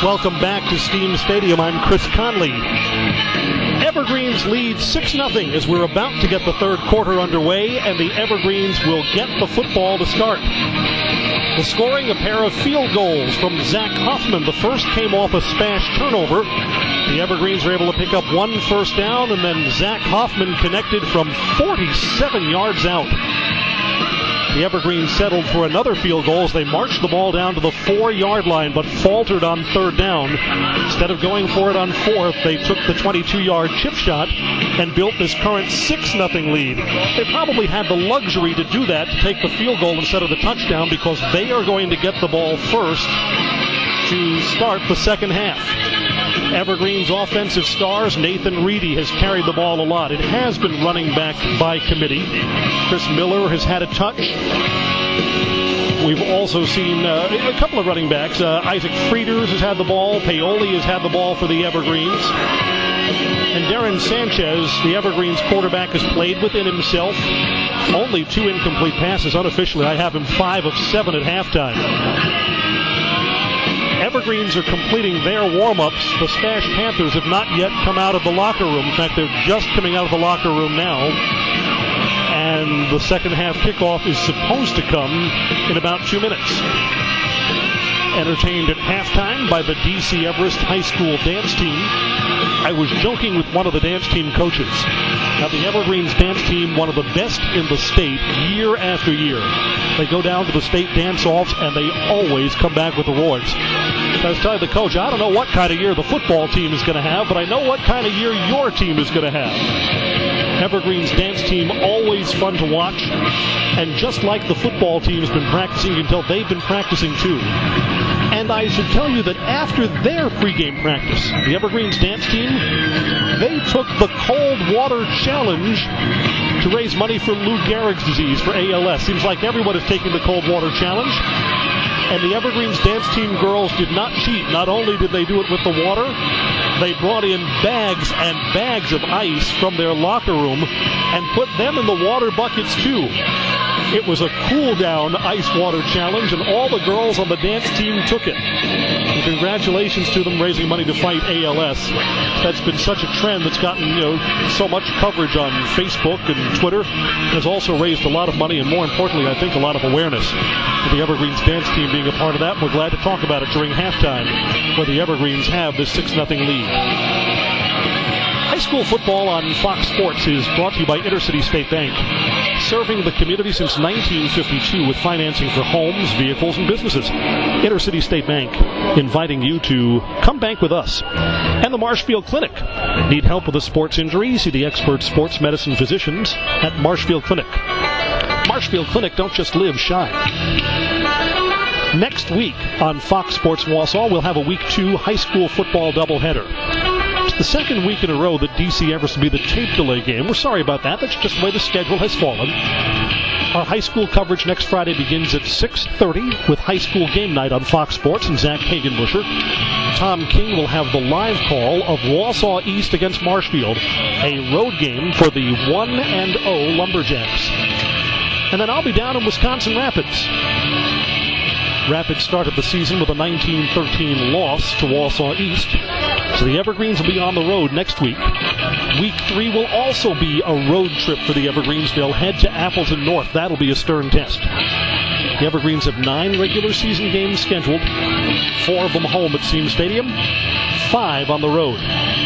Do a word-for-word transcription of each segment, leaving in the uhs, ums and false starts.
Welcome back to Steam Stadium. I'm Chris Conley. Evergreens lead six nothing as we're about to get the third quarter underway, and the Evergreens will get the football to start. The scoring, a pair of field goals from Zach Hoffman. The first came off a smash turnover. The Evergreens were able to pick up one first down, and then Zach Hoffman connected from forty-seven yards out. The Evergreens settled for another field goal as they marched the ball down to the four-yard line, but faltered on third down. Instead of going for it on fourth, they took the twenty-two-yard chip shot and built this current six nothing lead. They probably had the luxury to do that, to take the field goal instead of the touchdown, because they are going to get the ball first to start the second half. Evergreen's offensive stars, Nathan Reedy, has carried the ball a lot. It has been running back by committee. Chris Miller has had a touch. We've also seen uh, a couple of running backs. Uh, Isaac Frieders has had the ball. Paoli has had the ball for the Evergreens. And Darren Sanchez, the Evergreens quarterback, has played within himself. Only two incomplete passes. Unofficially, I have him five of seven at halftime. Evergreens are completing their warm-ups. The Smash Panthers have not yet come out of the locker room. In fact, they're just coming out of the locker room now. And the second half kickoff is supposed to come in about two minutes. Entertained at halftime by the D C Everest High School dance team. I was joking with one of the dance team coaches. Now, the Evergreens dance team, one of the best in the state year after year. They go down to the state dance-offs, and they always come back with awards. I was telling the coach, I don't know what kind of year the football team is going to have, but I know what kind of year your team is going to have. Evergreen's dance team, always fun to watch. And just like the football team has been practicing, until they've been practicing too. And I should tell you that after their pregame practice, the Evergreens dance team, they took the Cold Water Challenge to raise money for Lou Gehrig's disease, for A L S. Seems like everyone is taking the Cold Water Challenge. And the Evergreens dance team girls did not cheat. Not only did they do it with the water, they brought in bags and bags of ice from their locker room and put them in the water buckets too. It was a cool-down ice water challenge, and all the girls on the dance team took it. And congratulations to them raising money to fight A L S. That's been such a trend that's gotten, you know, so much coverage on Facebook and Twitter. It has also raised a lot of money, and more importantly, I think, a lot of awareness. The Evergreens dance team being a part of that, we're glad to talk about it during halftime, where the Evergreens have this six nothing lead. High school football on Fox Sports is brought to you by Intercity State Bank, serving the community since nineteen fifty-two with financing for homes, vehicles, and businesses. Intercity State Bank, inviting you to come bank with us. And the Marshfield Clinic. Need help with a sports injury? See the expert sports medicine physicians at Marshfield Clinic. Marshfield Clinic, don't just live, shine. Next week on Fox Sports Wausau, we'll have a week two high school football doubleheader. It's the second week in a row that D C Everest will be the tape delay game. We're sorry about that. That's just the way the schedule has fallen. Our high school coverage next Friday begins at six thirty with high school game night on Fox Sports and Zach Hagenbusher. Tom King will have the live call of Wausau East against Marshfield, a road game for the one and oh Lumberjacks. And then I'll be down in Wisconsin Rapids. Rapids started the season with a nineteen thirteen loss to Wausau East. So the Evergreens will be on the road next week. Week three will also be a road trip for the Evergreens. They'll head to Appleton North. That'll be a stern test. The Evergreens have nine regular season games scheduled. Four of them home at Steam Stadium. Five on the road.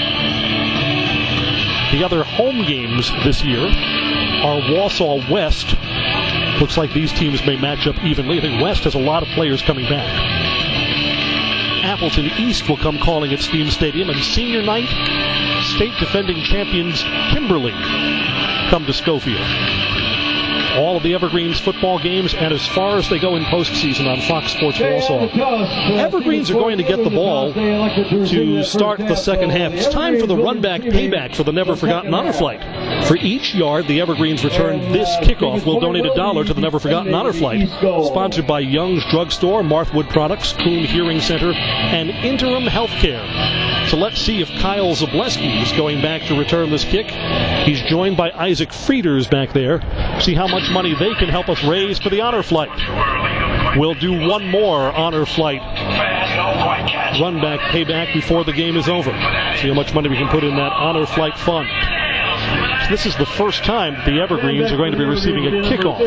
The other home games this year are Wausau West. Looks like these teams may match up evenly. I think West has a lot of players coming back. Appleton East will come calling at Steam Stadium, and senior night, state defending champions Kimberly come to Schofield. All of the Evergreens football games, and as far as they go in postseason on Fox Sports Wausau. Evergreens are going to get the ball to start the second half. It's time for the run-back payback for the Never Forgotten Honor Flight. For each yard the Evergreens return this kickoff, we'll donate a dollar to the Never Forgotten Honor Flight. Sponsored by Young's Drugstore, Marthwood Products, Kuhn Hearing Center, and Interim Healthcare. So let's see if Kyle Zableski is going back to return this kick. He's joined by Isaac Frieders back there. See how much money they can help us raise for the Honor Flight. We'll do one more Honor Flight run back payback before the game is over. See how much money we can put in that Honor Flight Fund. So this is the first time the Evergreens are going to be receiving a kickoff.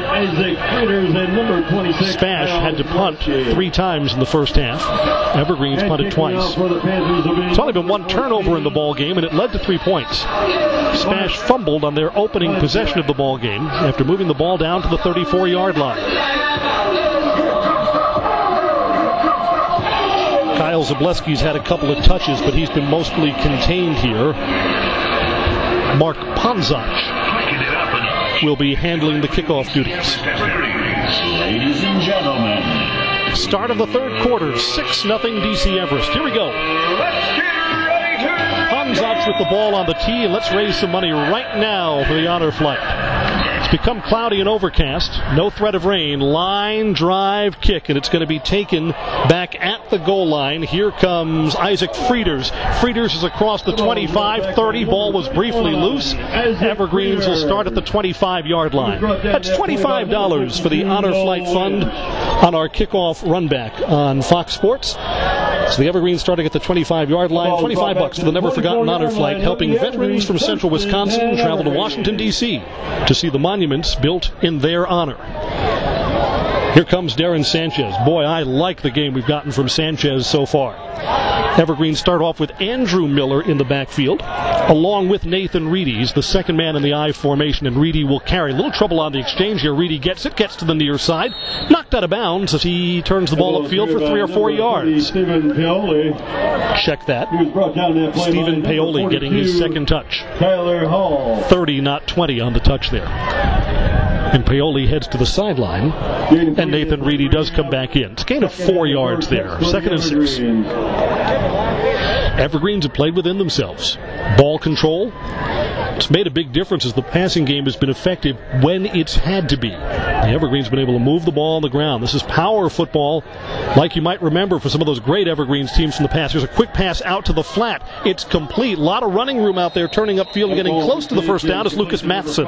Spash had to punt three times in the first half. Evergreens punted twice. It's only been one turnover in the ball game, and it led to three points. Spash fumbled on their opening possession of the ball game after moving the ball down to the thirty-four-yard line. Kyle Zableski's had a couple of touches, but he's been mostly contained here. Mark Ponzach will be handling the kickoff duties. Ladies and gentlemen, start of the third quarter, six nothing D C Everest. Here we go. Ponzach with the ball on the tee, and let's raise some money right now for the Honor Flight. It's become cloudy and overcast. No threat of rain. Line drive kick, and it's going to be taken back at the goal line. Here comes Isaac Frieders. Frieders is across the twenty-five thirty. Ball was briefly loose. Evergreens will start at the twenty-five-yard line. That's twenty-five dollars for the Honor Flight Fund on our kickoff run back on Fox Sports. So the Evergreens starting at the twenty-five-yard line. twenty-five bucks for the Never Forgotten Honor Flight, helping veterans from central Wisconsin travel to Washington, D C to see the monuments built in their honor. Here comes Darren Sanchez. Boy, I like the game we've gotten from Sanchez so far. Evergreens start off with Andrew Miller in the backfield, along with Nathan Reedy. He's the second man in the I formation, and Reedy will carry. A little trouble on the exchange here. Reedy gets it, gets to the near side, knocked out of bounds as he turns the ball upfield for three or four yards. Stephen Paoli. Check that. He was brought down that play Stephen Paoli getting his second touch. Tyler Hall. thirty, not twenty on the touch there. And Paoli heads to the sideline, and Nathan Reedy does come back in. It's a gain of four yards there. Second and six. Evergreens have played within themselves. Ball control. It's made a big difference as the passing game has been effective when it's had to be. The Evergreens have been able to move the ball on the ground. This is power football, like you might remember for some of those great Evergreens teams from the past. There's a quick pass out to the flat. It's complete. A lot of running room out there, turning upfield and getting close to the first down is Lucas Matheson.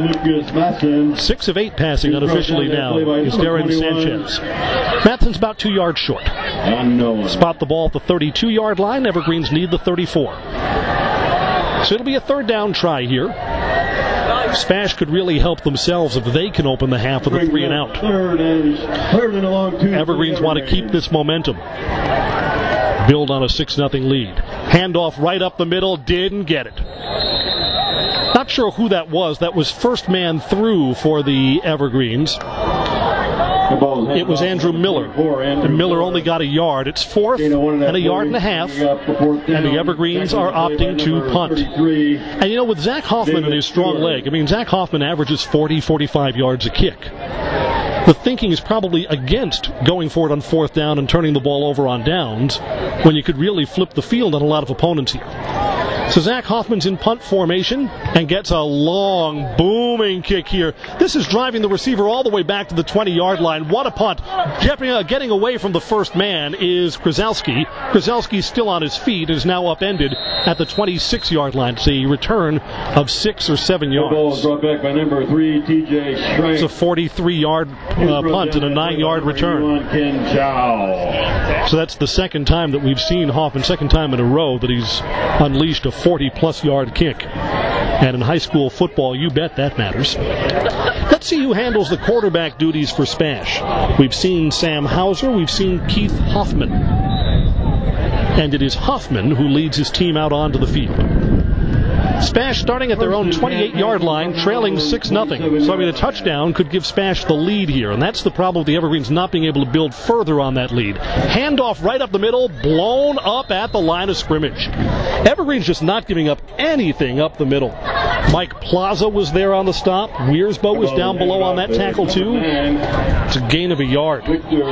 Six of eight passing unofficially now is Darren Sanchez. Matheson's about two yards short. Spot the ball at the thirty-two-yard line. Evergreens need the thirty-four. So it'll be a third down try here. Spash could really help themselves if they can open the half of the three and out. Evergreens want to keep this momentum. Build on a six nothing lead. Handoff right up the middle, didn't get it. Not sure who that was. That was first man through for the Evergreens. It was Andrew Miller. And Miller only got a yard. It's fourth and a yard and a half. And the Evergreens are opting to punt. And you know, with Zach Hoffman and his strong leg, I mean, Zach Hoffman averages forty, forty-five yards a kick. The thinking is probably against going for it on fourth down and turning the ball over on downs when you could really flip the field on a lot of opponents here. So Zach Hoffman's in punt formation and gets a long, booming kick here. This is driving the receiver all the way back to the twenty-yard line. What a punt. Getting away from the first man is Krzelski. Krzelski's still on his feet and is now upended at the twenty-six-yard line. It's a return of six or seven yards. The ball is brought back by number three, T J Schrank. It's a forty-three-yard uh, punt and a nine-yard return. So that's the second time that we've seen Hoffman, second time in a row that he's unleashed a forty-plus yard kick. And in high school football, you bet that matters. Let's see who handles the quarterback duties for Spash. We've seen Sam Hauser. We've seen Keith Hoffman. And it is Hoffman who leads his team out onto the field. Spash starting at their own twenty-eight-yard line, trailing six nothing. So, I mean, a touchdown could give Spash the lead here, and that's the problem with the Evergreens not being able to build further on that lead. Handoff right up the middle, blown up at the line of scrimmage. Evergreens just not giving up anything up the middle. Mike Plaza was there on the stop. Wiersbo was down below on that tackle, too. It's a gain of a yard.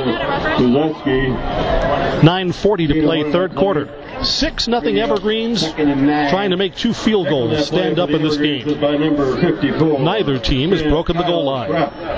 nine forty to play, third quarter. six nothing Evergreens trying to make two field goals stand up in this game. Neither team has broken the goal line.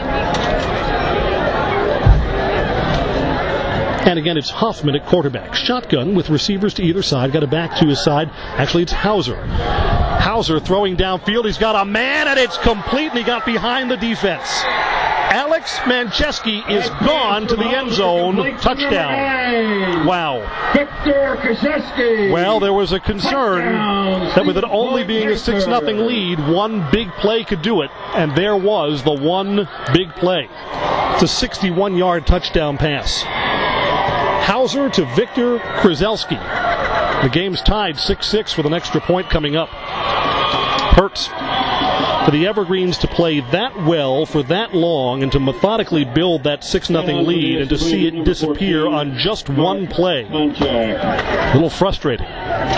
And again, it's Hoffman at quarterback. Shotgun with receivers to either side. Got a back to his side. Actually, it's Hauser. Hauser throwing downfield. He's got a man, and it's complete, and he got behind the defense. Alex Mancheski is gone to the end zone. Touchdown. Wow. Victor Krzyzewski. Well, there was a concern that with it only being a six nothing lead, one big play could do it, and there was the one big play. It's a sixty-one-yard touchdown pass. Hauser to Victor Krzyzewski. The game's tied six six with an extra point coming up. Perks. For the Evergreens to play that well for that long and to methodically build that six nothing lead and to see it disappear on just one play. A little frustrating.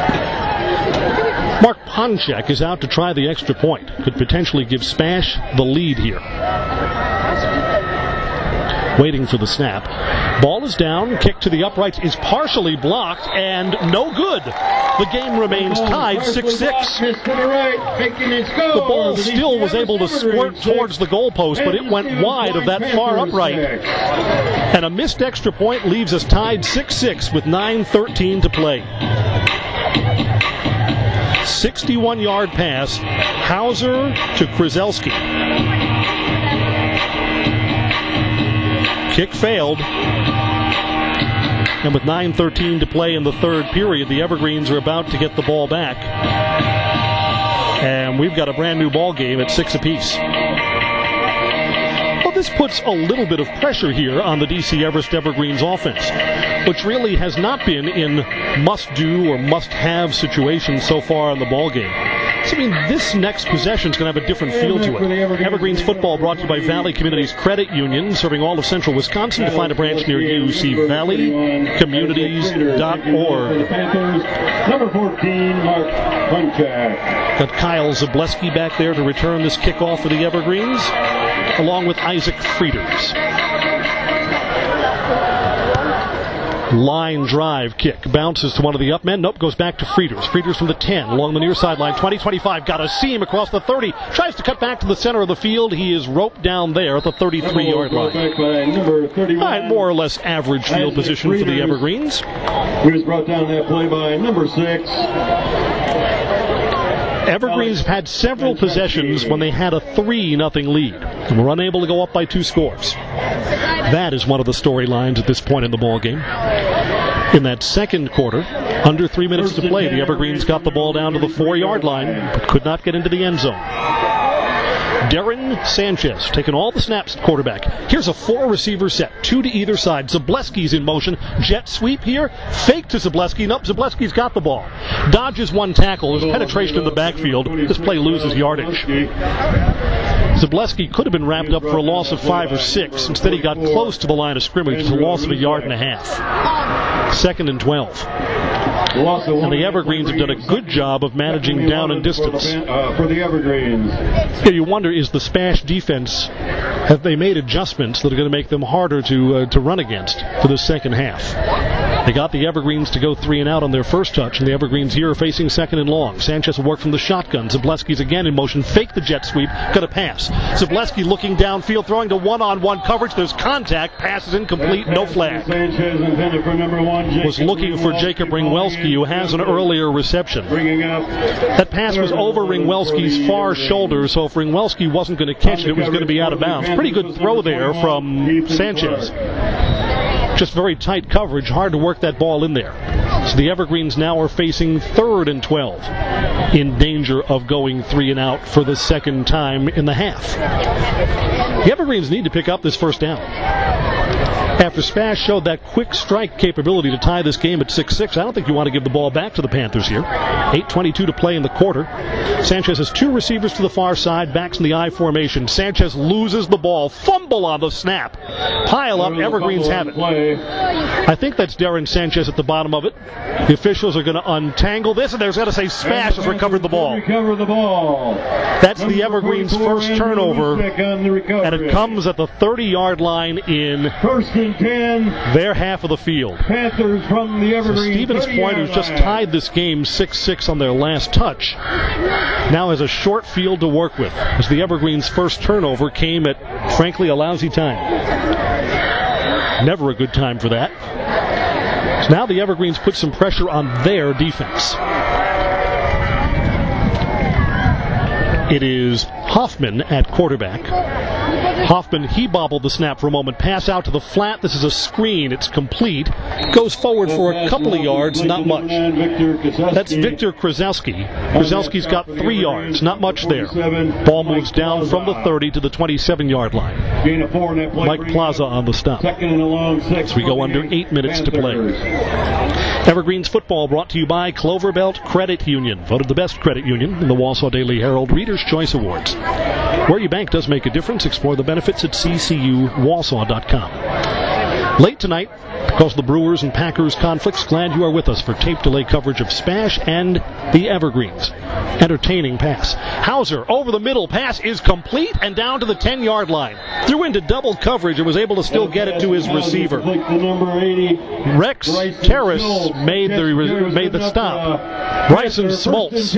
Mark Ponchak is out to try the extra point. Could potentially give Spash the lead here. Waiting for the snap. Ball is down. Kick to the uprights is partially blocked and no good. The game remains tied six six. The ball still was able to squirt towards the goalpost, but it went wide of that far upright. And a missed extra point leaves us tied six six with nine thirteen to play. sixty-one-yard pass. Hauser to Krzyzewski. Kick failed. And with nine thirteen to play in the third period, the Evergreens are about to get the ball back. And we've got a brand new ball game at six apiece. Well, this puts a little bit of pressure here on the D C Everest Evergreens offense, which really has not been in must-do or must-have situations so far in the ball game. So, I mean, this next possession is going to have a different feel to it. Evergreens football brought to you by Valley Communities Credit Union, serving all of central Wisconsin. To find a branch near you, see valley communities dot org. Number fourteen, Mark Ponchak. Got Kyle Zableski back there to return this kickoff for the Evergreens, along with Isaac Frieders. Line drive kick. Bounces to one of the up men. Nope, goes back to Frieders. Frieders from the ten, along the near sideline. twenty twenty-five. Got a seam across the thirty. Tries to cut back to the center of the field. He is roped down there at the thirty-three-yard line. All right, more or less average field position for the Evergreens. He was brought down that play by number six. Evergreens have had several possessions when they had a three nothing lead and were unable to go up by two scores. That is one of the storylines at this point in the ball game. In that second quarter, under three minutes to play, the Evergreens got the ball down to the four-yard line, but could not get into the end zone. Darren Sanchez taking all the snaps at quarterback. Here's a four-receiver set, two to either side. Zableski's in motion. Jet sweep here. Fake to Zableski. Nope, Zableski's got the ball. Dodges one tackle. There's penetration in the backfield. This play loses yardage. Zableski could have been wrapped up for a loss of five or six. Instead, he got close to the line of scrimmage. It's a loss of a yard and a half. Second and twelve. And the Evergreens have done a good job of managing down and distance. For the Evergreens. Yeah, you wonder, is the Spash defense, have they made adjustments that are going to make them harder to uh, to run against for the second half? They got the Evergreens to go three and out on their first touch, and the Evergreens here are facing second and long. Sanchez will work from the shotgun. Zableski's again in motion. Fake the jet sweep. Got a pass. Zableski looking downfield, throwing to one-on-one coverage. There's contact. Pass is incomplete. No flag. Sanchez intended for number one. Was looking for Jacob Ringwelski, who has an earlier reception. Bringing up. That pass was over Ringwelski's far shoulder, so if Ringwelski wasn't going to catch it, it was going to be out of bounds. Pretty good throw there from Sanchez. Just very tight coverage, hard to work that ball in there. So the Evergreens now are facing third and twelve, in danger of going three and out for the second time in the half. The Evergreens need to pick up this first down. After Spash showed that quick strike capability to tie this game at six six, I don't think you want to give the ball back to the Panthers here. eight twenty-two to play in the quarter. Sanchez has two receivers to the far side, backs in the I formation. Sanchez loses the ball. Fumble on the snap. Pile up. Evergreens have it. I think that's Darren Sanchez at the bottom of it. The officials are going to untangle this, and they're going to say Spash has recovered the ball. Recover the ball. That's the Evergreens' first turnover, and it comes at the thirty-yard line in First and ten. Their half of the field. Panthers from the Evergreens. So Stevens Point, who's just tied this game six six on their last touch, now has a short field to work with, as the Evergreens' first turnover came at, frankly, a lousy time. Never a good time for that. So now the Evergreens put some pressure on their defense. It is Hoffman at quarterback. Hoffman, he bobbled the snap for a moment. Pass out to the flat. This is a screen. It's complete. Goes forward for a couple of yards, not much. That's Victor Krasowski. Krasowski's got three yards, not much there. Ball moves down from the thirty to the twenty-seven-yard line. Mike Plaza on the stop. As we go under eight minutes to play. Evergreens football brought to you by Cloverbelt Credit Union. Voted the best credit union in the Wausau Daily Herald Reader's Choice Awards. Where your bank does make a difference, explore the benefits at c c u wausau dot com. Late tonight, because of the Brewers and Packers conflicts, glad you are with us for tape delay coverage of Spash and the Evergreens. Entertaining pass. Hauser over the middle. Pass is complete and down to the ten-yard line. Threw into double coverage and was able to still get it to his receiver. Rex Terrace made the made the stop. Bryson Smoltz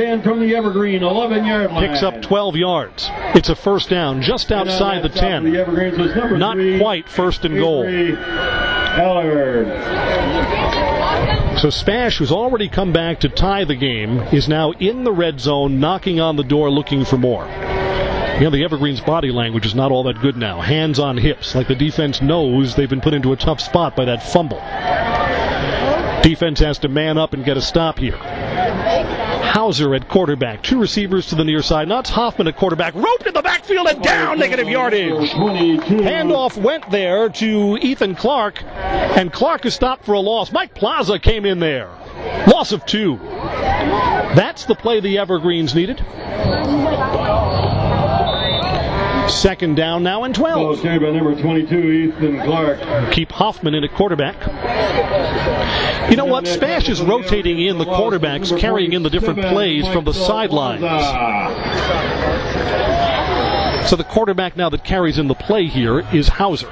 picks up twelve yards. It's a first down just outside the ten. Not quite first and goal. So Spash, who's already come back to tie the game, is now in the red zone, knocking on the door looking for more. You know, the Evergreens' body language is not all that good now. Hands on hips, like the defense knows they've been put into a tough spot by that fumble. Defense has to man up and get a stop here. Hauser at quarterback. Two receivers to the near side. Now it's Hoffman at quarterback. Roped in the backfield and down. Negative yardage. Handoff went there to Ethan Clark. And Clark is stopped for a loss. Mike Plaza came in there. Loss of two. That's the play the Evergreens needed. Second down now and twelve. Carried by number twenty-two, Ethan Clark. Keep Hoffman in at quarterback. You know what? Spash is rotating in the quarterbacks, carrying in the different plays from the sidelines. So the quarterback now that carries in the play here is Hauser.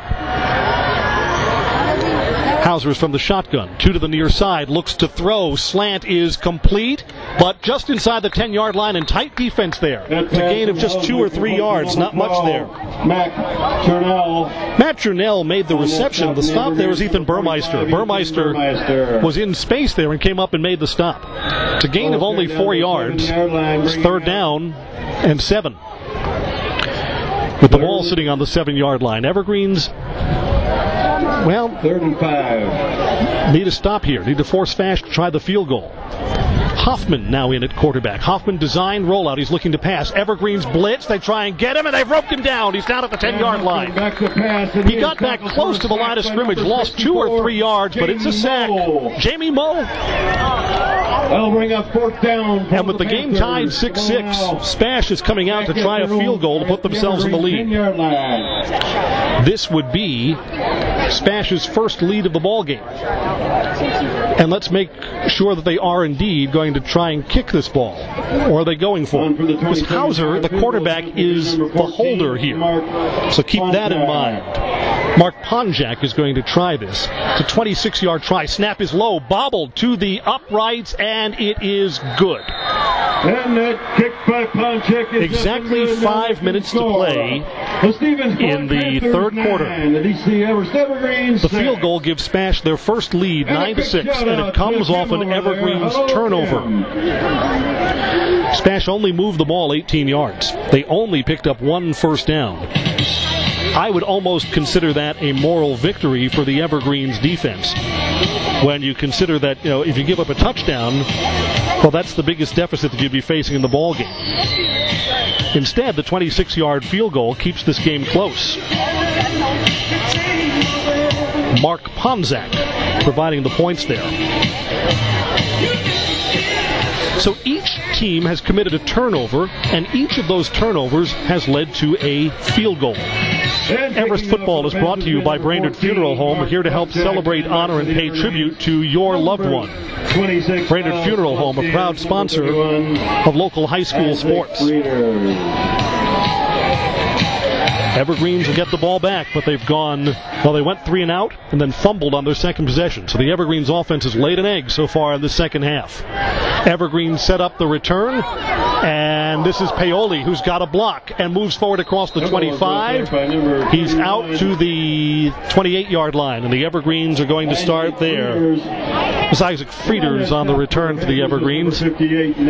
Hauser is from the shotgun. Two to the near side. Looks to throw. Slant is complete, but just inside the ten-yard line and tight defense there. It's a gain of just two or three yards. Not much there. Matt Churnell. Matt Churnell made the reception. The stop there was Ethan Burmeister. Burmeister was in space there and came up and made the stop. It's a gain of only four yards. It's third down and seven. With the ball sitting on the seven-yard line. Evergreens, well, third and five. Need a stop here. Need to force Spash to try the field goal. Hoffman now in at quarterback. Hoffman designed rollout. He's looking to pass. Evergreens blitz. They try and get him, and they've roped him down. He's down at the ten-yard line. He got back close to the line of scrimmage, lost two or three yards, but it's a sack. Jamie Moe. That'll bring up fourth down. And with the game tied six six, Spash is coming out to try a field goal to put themselves in the lead. This would be Spash's first lead of the ball game. And let's make sure that they are indeed going to try and kick this ball. Or are they going for it? Because Hauser, the quarterback, is the holder here. So keep that in mind. Mark Ponjak is going to try this. It's a twenty-six-yard try. Snap is low, bobbled to the uprights, and it is good. And that kick by Ponjak is exactly five minutes to play in the third quarter. The field goal gives Spash their first lead, nine to six, and it comes off an Evergreens turnover. Spash only moved the ball eighteen yards. They only picked up one first down. I would almost consider that a moral victory for the Evergreens defense. When you consider that, you know, if you give up a touchdown, well, that's the biggest deficit that you'd be facing in the ball game. Instead, the twenty-six-yard field goal keeps this game close. Mark Ponzak providing the points there. So each team has committed a turnover, and each of those turnovers has led to a field goal. Everest Football is brought to you by Brainerd Funeral Home, here to help celebrate, honor, and pay tribute to your loved one. Brainerd Funeral Home, a proud sponsor of local high school sports. Evergreens will get the ball back, but they've gone, well, they went three and out and then fumbled on their second possession. So the Evergreens offense has laid an egg so far in the second half. Evergreens set up the return, and this is Paoli, who's got a block and moves forward across the twenty-five. He's out to the twenty-eight-yard line, and the Evergreens are going to start there. It's Isaac Frieders on the return for the Evergreens. And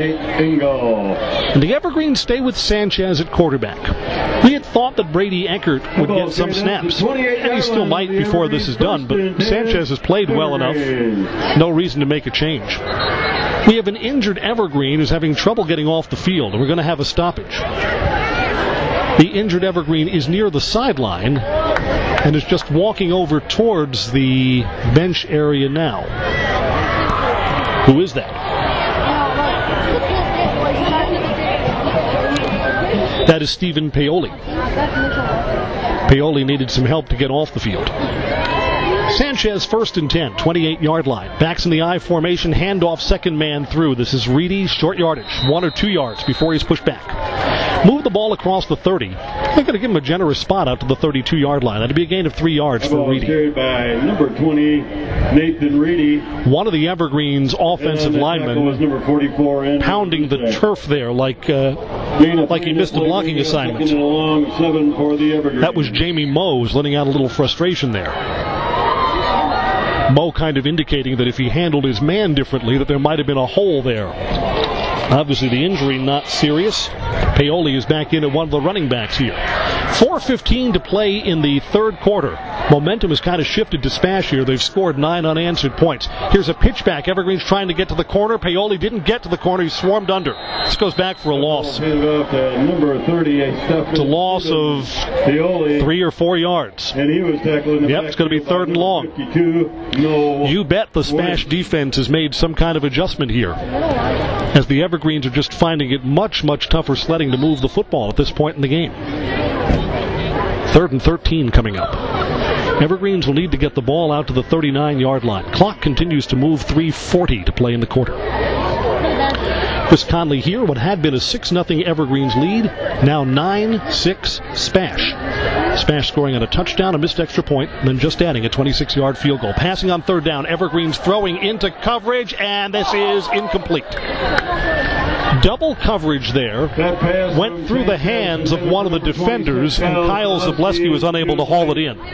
the Evergreens stay with Sanchez at quarterback. We had thought that Brady Eckert would get some snaps, and he still might before this is done, but Sanchez has played well enough. No reason to make a change. We have an injured Evergreen who's having trouble getting off the field, and we're going to have a stoppage. The injured Evergreen is near the sideline and is just walking over towards the bench area now. Who is that? That is Stephen Paoli. Paoli needed some help to get off the field. Sanchez first and ten, twenty-eight-yard line. Backs in the I formation, handoff, second man through. This is Reedy, short yardage, one or two yards before he's pushed back. Move the ball across the thirty. They're going to give him a generous spot out to the thirty-two-yard line. That'd be a gain of three yards for Reedy. Carried by number twenty, Nathan Reedy. One of the Evergreens' offensive linemen was number forty-four, pounding the turf there like uh, like he missed a blocking assignment. That was Jamie Mose letting out a little frustration there. Mo kind of indicating that if he handled his man differently, that there might have been a hole there. Obviously, the injury not serious. Paoli is back in at one of the running backs here. four fifteen to play in the third quarter. Momentum has kind of shifted to Spash here. They've scored nine unanswered points. Here's a pitch back. Evergreen's trying to get to the corner. Paoli didn't get to the corner. He swarmed under. This goes back for a loss. It's a loss of three or four yards. And he was tackling. Yep, it's going to be third and long. You bet the Spash defense has made some kind of adjustment here, as the Evergreens are just finding it much, much tougher sledding to move the football at this point in the game. Third and thirteen coming up. Evergreens will need to get the ball out to the thirty-nine-yard line. Clock continues to move, three forty to play in the quarter. Chris Conley here, what had been a six nothing Evergreens lead, now nine six Spash. Spash scoring on a touchdown, a missed extra point, and then just adding a twenty-six-yard field goal. Passing on third down, Evergreens throwing into coverage, and this is incomplete. Double coverage there. Went through the hands of one of the defenders, and Kyle Zableski was unable to haul it in.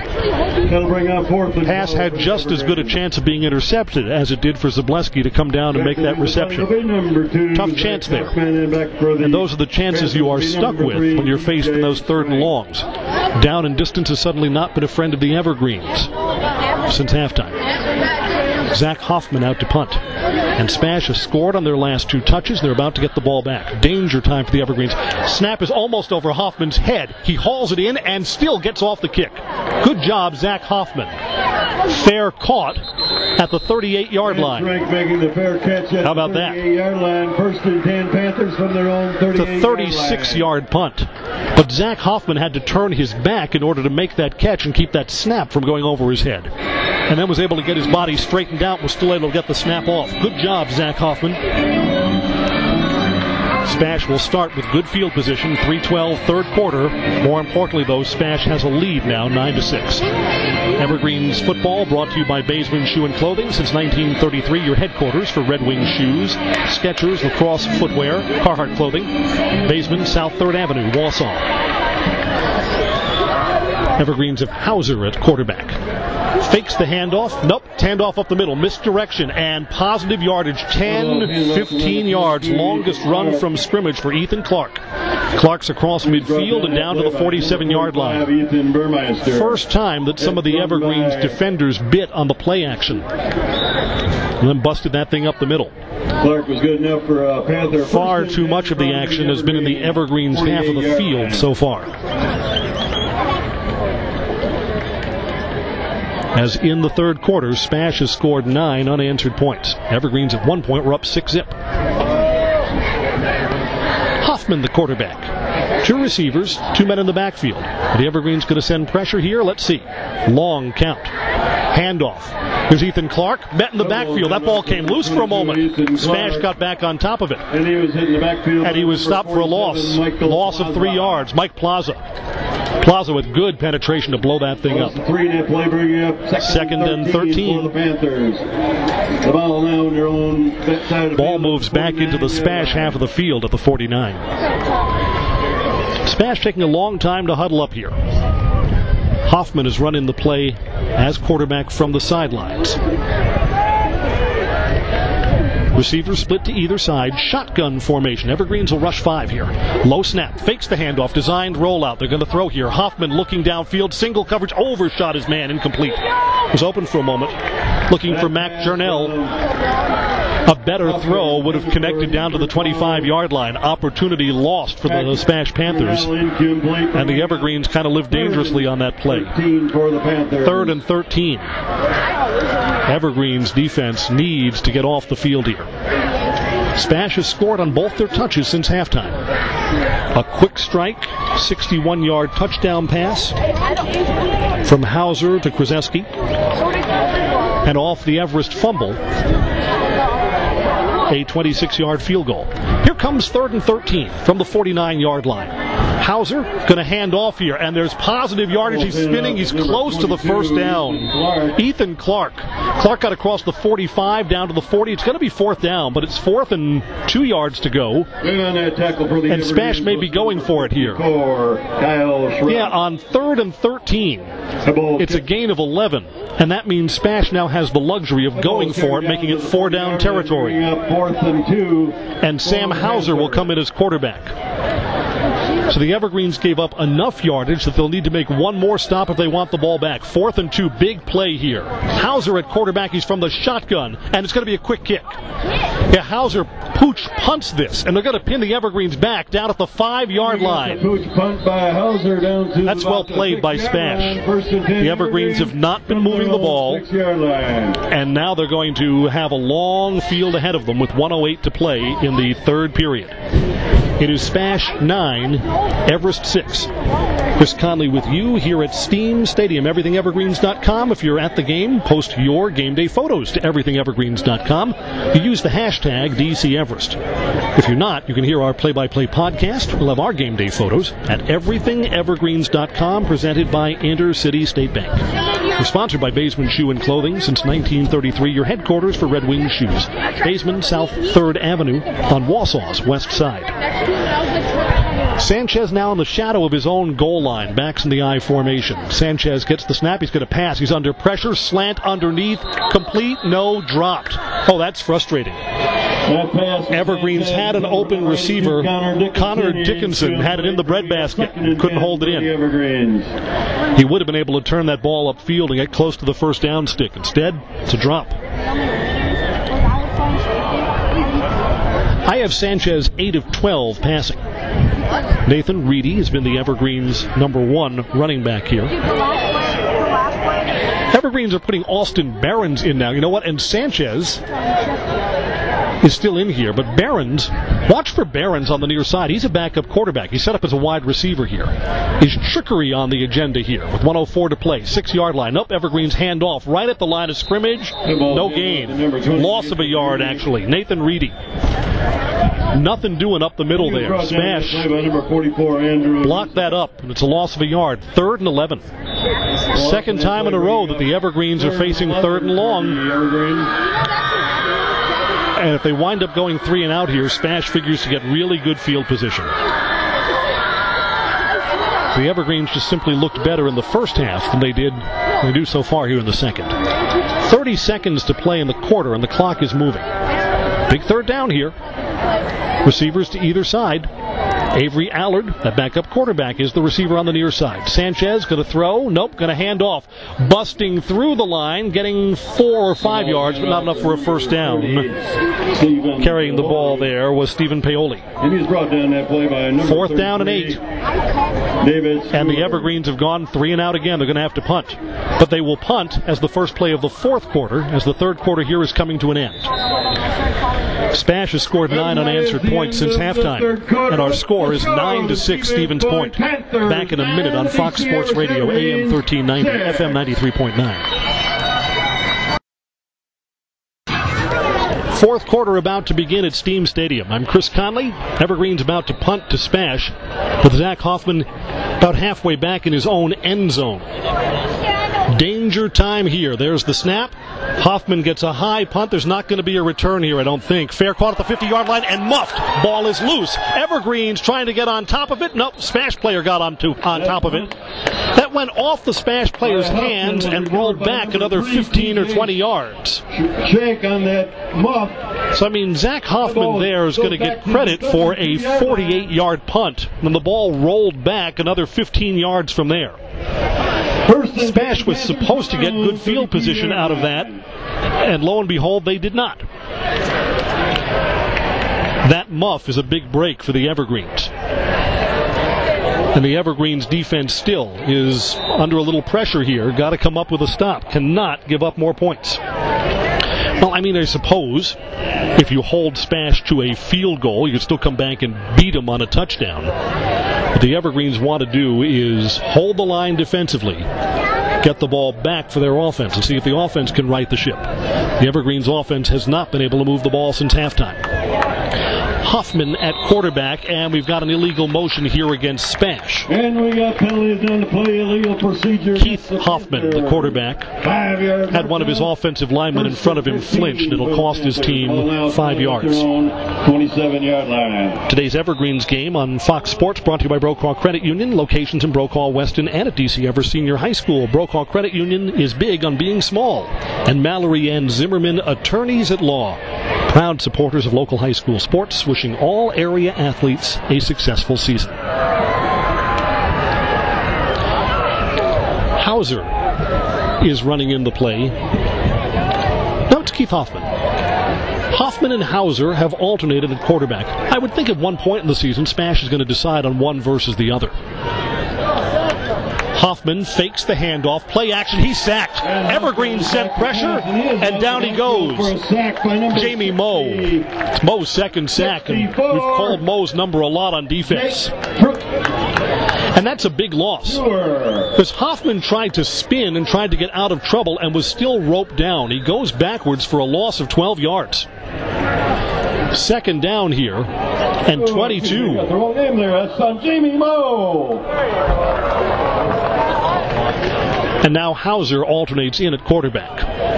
The pass had just as good a chance of being intercepted as it did for Zableski to come down and make that reception. Tough chance there. And those are the chances you are stuck with when you're faced in those third and longs. Down and distance has suddenly not been a friend of the Evergreens since halftime. Zach Hoffman out to punt. And Spash has scored on their last two touches. They're about to get the ball back. Danger time for the Evergreens. Snap is almost over Hoffman's head. He hauls it in and still gets off the kick. Good job, Zach Hoffman. Fair caught at the thirty-eight-yard line. How about that? First and ten, Panthers from their own thirty-eight-yard line. It's a thirty-six-yard punt. But Zach Hoffman had to turn his back in order to make that catch and keep that snap from going over his head. And then was able to get his body straightened out, was still able to get the snap off. Good job, Zach Hoffman. Spash will start with good field position, three twelve, third quarter. More importantly, though, Spash has a lead now, nine to six. Evergreens football brought to you by Baseman Shoe and Clothing. Since nineteen thirty-three, your headquarters for Red Wing shoes, Skechers, Lacrosse footwear, Carhartt clothing. Baseman, South third Avenue, Wausau. Evergreens have Hauser at quarterback. Fakes the handoff. Nope. Handoff up the middle. Misdirection and positive yardage. ten, fifteen yards. Longest run from scrimmage for Ethan Clark. Clark's across midfield and down to the forty-seven-yard line. First time that some of the Evergreens defenders bit on the play action. And then busted that thing up the middle. Clark was good enough for uh, Panther. Far too much of the action has been in the Evergreens half of the field so far. As in the third quarter, Spash has scored nine unanswered points. Evergreens at one point were up six zip. Hoffman, the quarterback. Two receivers, two men in the backfield. Are the Evergreens going to send pressure here? Let's see. Long count. Handoff. Here's Ethan Clark. Met in the backfield. That ball came loose for a moment. Spash got back on top of it. And he was hitting the backfield. And he was stopped for a loss. Loss of three yards. Mike Plaza. Plaza with good penetration to blow that thing up. Three-net play bringing up second, Second and thirteen. for the Panthers. The ball now on their own side of the Ball field. moves back into the Spash half of the field at the forty-nine. Spash taking a long time to huddle up here. Hoffman has run in the play as quarterback from the sidelines. Receivers split to either side. Shotgun formation. Evergreens will rush five here. Low snap. Fakes the handoff. Designed rollout. They're going to throw here. Hoffman looking downfield. Single coverage. Overshot his man. Incomplete. Was open for a moment. Looking for Mac Jernell. A better throw would have connected down to the twenty-five-yard line. Opportunity lost for the Spash Panthers. And the Evergreens kind of lived dangerously on that play. Third and thirteen. Evergreens defense needs to get off the field here. Spash has scored on both their touches since halftime. A quick strike, sixty-one-yard touchdown pass from Hauser to Krzyzewski. And off the Everest fumble, a twenty-six-yard field goal. Here comes third and thirteen from the forty-nine-yard line. Hauser going to hand off here, and there's positive yardage. He's spinning. He's close to the first down. Ethan Clark. Clark got across the forty-five down to the forty. It's going to be fourth down, but it's fourth and two yards to go. And Spash may be going for it here. Yeah, on third and thirteen. It's a gain of eleven, and that means Spash now has the luxury of going for it, making it four down territory. And Sam Hauser will come in as quarterback. So the Evergreens gave up enough yardage that they'll need to make one more stop if they want the ball back. Fourth and two, big play here. Hauser at quarterback, he's from the shotgun, and it's going to be a quick kick. Yeah, Hauser pooch punts this, and they're going to pin the Evergreens back down at the five-yard line. That's well played by Spash. The Evergreens have not been moving the ball, and now they're going to have a long field ahead of them with one oh eight to play in the third period. It is Spash nine, Everest six. Chris Conley with you here at Steam Stadium, everything evergreens dot com. If you're at the game, post your game day photos to everything evergreens dot com. You use the hashtag D C Everest. If you're not, you can hear our play-by-play podcast. We'll have our game day photos at everything evergreens dot com, presented by Intercity State Bank. We're sponsored by Baseman Shoe and Clothing since nineteen thirty-three, your headquarters for Red Wings shoes. Baseman, South third Avenue on Wausau's west side. Sanchez now in the shadow of his own goal line, backs in the I formation. Sanchez gets the snap, he's going to pass, he's under pressure, slant underneath, complete, no, dropped. Oh, that's frustrating. Evergreens had an open receiver. Connor Dickinson had it in the breadbasket and couldn't hold it in. He would have been able to turn that ball upfield and get close to the first down stick. Instead, it's a drop. I have Sanchez eight of twelve passing. Nathan Reedy has been the Evergreens' number one running back here. Evergreens are putting Austin Behrens in now. You know what? And Sanchez is still in here, but Behrens, watch for Behrens on the near side. He's a backup quarterback. He's set up as a wide receiver here. Is trickery on the agenda here with one oh four to play, six-yard line. Nope, Evergreens hand off right at the line of scrimmage. No gain. Loss of a yard, actually. Nathan Reedy. Nothing doing up the middle there. Smash. Block that up, and it's a loss of a yard. Third and eleven. Second time in a row that the Evergreens are facing third and long. And if they wind up going three and out here, Spash figures to get really good field position. The Evergreens just simply looked better in the first half than they did they do so far here in the second. thirty seconds to play in the quarter, and the clock is moving. Big third down here. Receivers to either side. Avery Allard, that backup quarterback, is the receiver on the near side. Sanchez going to throw. Nope, going to hand off. Busting through the line, getting four or five yards, but not enough for a first down. Carrying the ball there was Stephen Paoli. Fourth down and eight. And the Evergreens have gone three and out again. They're going to have to punt. But they will punt as the first play of the fourth quarter, as the third quarter here is coming to an end. Spash has scored nine unanswered points since halftime, and our score is nine to six. Stevens Point. Back in a minute on Fox Sports Radio, A M thirteen ninety, F M ninety-three point nine. Fourth quarter about to begin at Steam Stadium. I'm Chris Conley. Evergreen's about to punt to Spash, with Zach Hoffman about halfway back in his own end zone. Danger time here. There's the snap. Hoffman gets a high punt. There's not going to be a return here, I don't think. Fair caught at the fifty-yard line and muffed. Ball is loose. Evergreen's trying to get on top of it. Nope, Spash player got on, to, on top of it. That went off the Spash player's hands and rolled back another fifteen or twenty yards. Check on that muff. So, I mean, Zach Hoffman there is going to get credit for a forty-eight-yard punt. And the ball rolled back another fifteen yards from there. Spash was supposed to get good field position out of that, and lo and behold, they did not. That muff is a big break for the Evergreens. And the Evergreens defense still is under a little pressure here. Got to come up with a stop. Cannot give up more points. Well, I mean, I suppose if you hold Spash to a field goal, you can still come back and beat them on a touchdown. What the Evergreens want to do is hold the line defensively, get the ball back for their offense, and see if the offense can right the ship. The Evergreens offense has not been able to move the ball since halftime. Hoffman at quarterback, and we've got an illegal motion here against Spash. And we got penalties on the play, illegal procedure. Keith Hoffman, the quarterback, had one of his offensive linemen in front of him flinch, and it'll cost his team five yards. twenty-seven-yard line. Today's Evergreens game on Fox Sports, brought to you by Brokaw Credit Union. Locations in Brokaw, Weston, and at D C Evers Senior High School. Brokaw Credit Union is big on being small. And Mallory and Zimmerman, attorneys at law. Proud supporters of local high school sports, wishing all area athletes a successful season. Hauser is running in the play. No, it's Keith Hoffman. Hoffman and Hauser have alternated at quarterback. I would think at one point in the season, Spash is going to decide on one versus the other. Hoffman fakes the handoff. Play action. He's sacked. Evergreen sent pressure, and down he goes. Jamie Moe. It's Moe's second sack, and we've called Moe's number a lot on defense. And that's a big loss. Because Hoffman tried to spin and tried to get out of trouble and was still roped down. He goes backwards for a loss of twelve yards. Second down here, and twenty-two. Got the wrong name there. That's on Jamie Moe. And now Hauser alternates in at quarterback.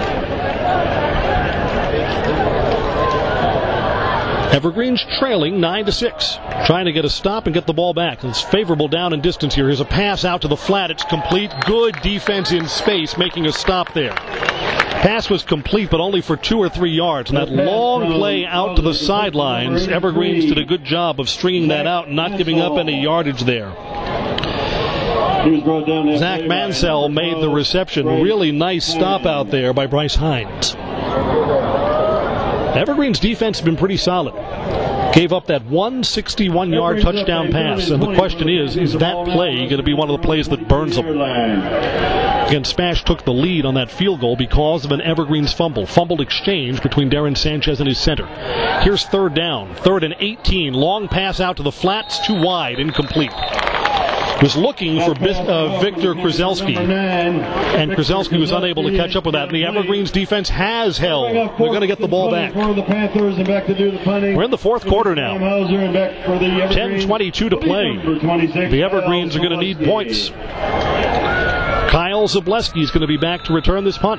Evergreen's trailing nine to six, trying to get a stop and get the ball back. It's favorable down and distance here. Here's a pass out to the flat. It's complete. Good defense in space, making a stop there. Pass was complete, but only for two or three yards. And that long play out to the sidelines, Evergreens did a good job of stringing that out and not giving up any yardage there. Zach Mansell made the reception. Really nice stop out there by Bryce Hines. Evergreen's defense has been pretty solid. Gave up that one sixty-one-yard touchdown pass, and the question is, is that play going to be one of the plays that burns them? Again, Spash took the lead on that field goal because of an Evergreen's fumble. Fumbled exchange between Darren Sanchez and his center. Here's third down. Third and eighteen. Long pass out to the flats. Too wide. Incomplete. Was looking for Bis- uh, Victor Krzelski, and Krzelski was unable to catch up with that. The Evergreens defense has held. They're going to get the ball back. We're in the fourth quarter now. ten twenty-two to play. The Evergreens are going to need points. Kyle Zableski is going to be back to return this punt.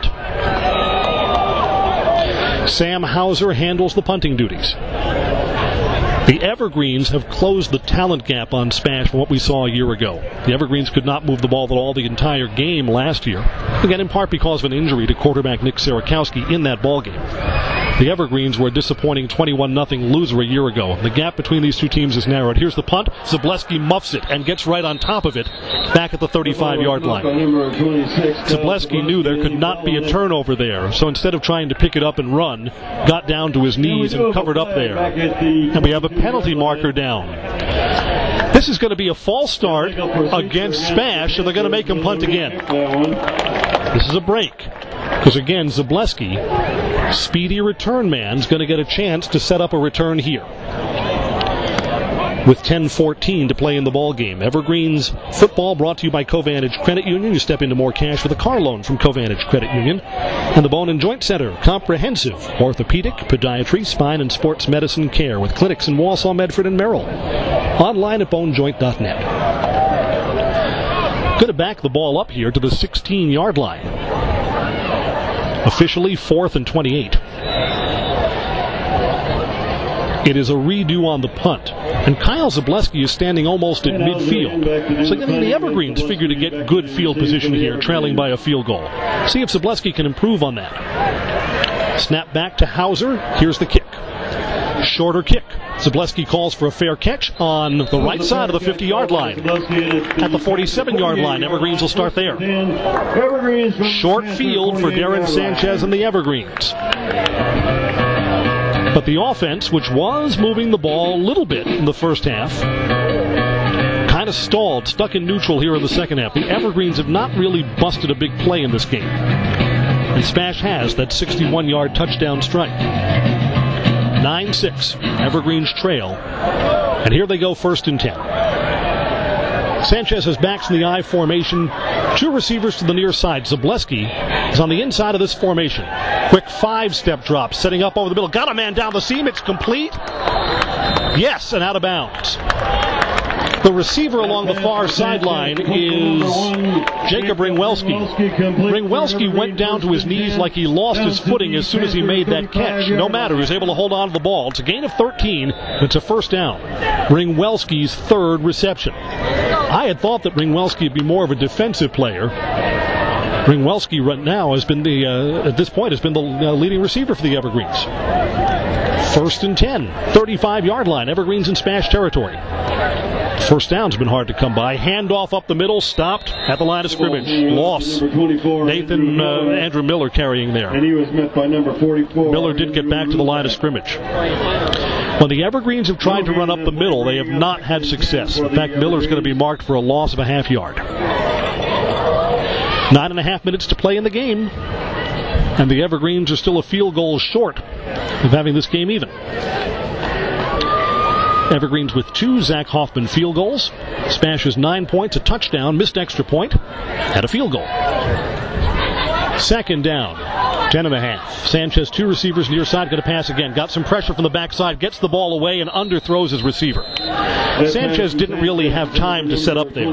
Sam Hauser handles the punting duties. The Evergreens have closed the talent gap on Spash from what we saw a year ago. The Evergreens could not move the ball at all the entire game last year. Again, in part because of an injury to quarterback Nick Sarakowski in that ballgame. The Evergreens were a disappointing twenty-one nothing loser a year ago. The gap between these two teams is narrowed. Here's the punt. Zableski muffs it and gets right on top of it back at the thirty-five-yard line. Zableski knew there could not be a turnover there, so instead of trying to pick it up and run, got down to his knees and covered up there. And we have a penalty marker down. This is going to be a false start against Spash, and they're going to make him punt again. This is a break. Because again, Zableski, speedy return man, is going to get a chance to set up a return here. with ten fourteen to play in the ball game. Evergreens football brought to you by Covantage Credit Union. You step into more cash with a car loan from Covantage Credit Union. And the Bone and Joint Center, comprehensive orthopedic, podiatry, spine, and sports medicine care with clinics in Walsall, Medford, and Merrill. Online at bone joint dot net. Going to back the ball up here to the sixteen-yard line. Officially fourth and twenty-eight. It is a redo on the punt. And Kyle Zableski is standing almost at midfield. So I think the Evergreens figure to get good field position here, trailing by a field goal. See if Zableski can improve on that. Snap back to Hauser. Here's the kick. Shorter kick. Zableski calls for a fair catch on the right side of the fifty-yard line. At the forty-seven-yard line, Evergreens will start there. Short field for Darren Sanchez and the Evergreens. But the offense, which was moving the ball a little bit in the first half, kind of stalled, stuck in neutral here in the second half. The Evergreens have not really busted a big play in this game. And Spash has that sixty-one-yard touchdown strike. nine six, Evergreens trail. And here they go first and ten. Sanchez has backs in the I formation. Two receivers to the near side. Zableski is on the inside of this formation. Quick five-step drop, setting up over the middle. Got a man down the seam. It's complete. Yes, and out of bounds. The receiver along the far sideline is Jacob Ringwelski. Ringwelski went down to his knees like he lost his footing as soon as he made that catch. No matter, he was able to hold on to the ball. It's a gain of thirteen. It's a first down. Ringwelski's third reception. I had thought that Ringwelski would be more of a defensive player. Ringwelski right now has been the, uh, at this point, has been the uh, leading receiver for the Evergreens. First and ten, thirty-five-yard line, Evergreens in Spash territory. First down's been hard to come by. Handoff up the middle, stopped at the line of scrimmage. Loss. Nathan uh, Andrew Miller carrying there. And he was met by number forty-four. Miller did get back to the line of scrimmage. When the Evergreens have tried to run up the middle, they have not had success. In fact, Miller's going to be marked for a loss of a half yard. Nine and a half minutes to play in the game. And the Evergreens are still a field goal short of having this game even. Evergreens with two Zach Hoffman field goals. Spash has nine points, a touchdown, missed extra point, and a field goal. Second down, ten and a half. Sanchez, two receivers near side, going to pass again. Got some pressure from the backside, gets the ball away, and underthrows his receiver. Sanchez didn't really have time to set up there.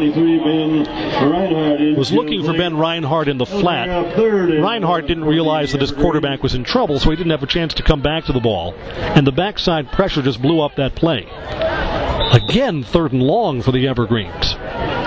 Was looking for Ben Reinhardt in the flat. Reinhardt didn't realize that his quarterback was in trouble, so he didn't have a chance to come back to the ball. And the backside pressure just blew up that play. Again, third and long for the Evergreens.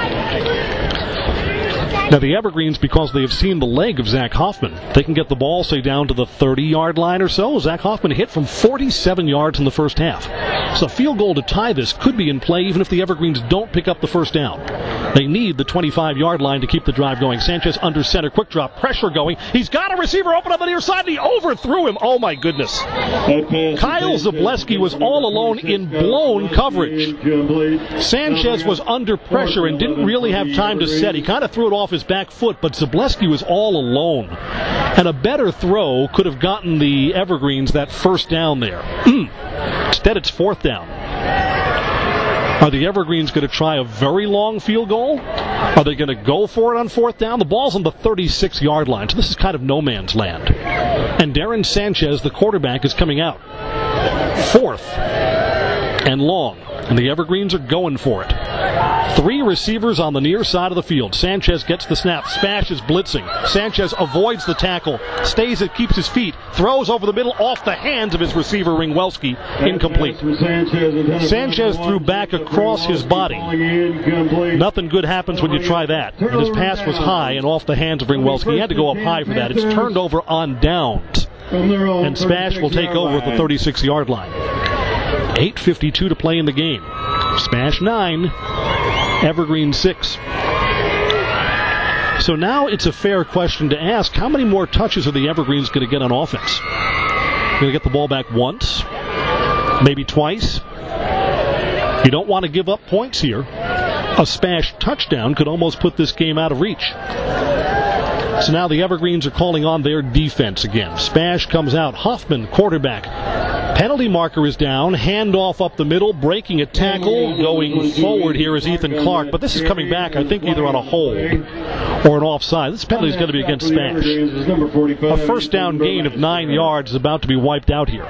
Now the Evergreens, because they have seen the leg of Zach Hoffman, they can get the ball, say, down to the thirty-yard line or so. Zach Hoffman hit from forty-seven yards in the first half. So a field goal to tie this could be in play even if the Evergreens don't pick up the first down. They need the twenty-five-yard line to keep the drive going. Sanchez under center, quick drop, pressure going. He's got a receiver open on the near side, and he overthrew him. Oh, my goodness. Kyle Zableski was all alone in blown coverage. Sanchez was under pressure and didn't really have time to set. He kind of threw it off his back foot, but Zableski was all alone. And a better throw could have gotten the Evergreens that first down there. Instead, it's fourth down. Are the Evergreens going to try a very long field goal? Are they going to go for it on fourth down? The ball's on the thirty-six-yard line, so this is kind of no man's land. And Darren Sanchez, the quarterback, is coming out. Fourth and long. And the Evergreens are going for it. Three receivers on the near side of the field. Sanchez gets the snap. Spash is blitzing. Sanchez avoids the tackle. Stays it, keeps his feet. Throws over the middle off the hands of his receiver, Ringwelski. Incomplete. Sanchez threw back across his body. Nothing good happens when you try that. And his pass was high and off the hands of Ringwelski. He had to go up high for that. It's turned over on downs. And Spash will take over at the thirty-six-yard line. eight fifty-two to play in the game. Spash nine, Evergreen six. So now it's a fair question to ask, how many more touches are the Evergreens going to get on offense? Going to get the ball back once, maybe twice. You don't want to give up points here. A Spash touchdown could almost put this game out of reach. So now the Evergreens are calling on their defense again. Spash comes out. Hoffman, quarterback, Penalty marker is down. Handoff up the middle. Breaking a tackle. Going forward here is Ethan Clark. But this is coming back, I think, either on a hold or an offside. This penalty is going to be against Spash. A first down gain of nine yards is about to be wiped out here.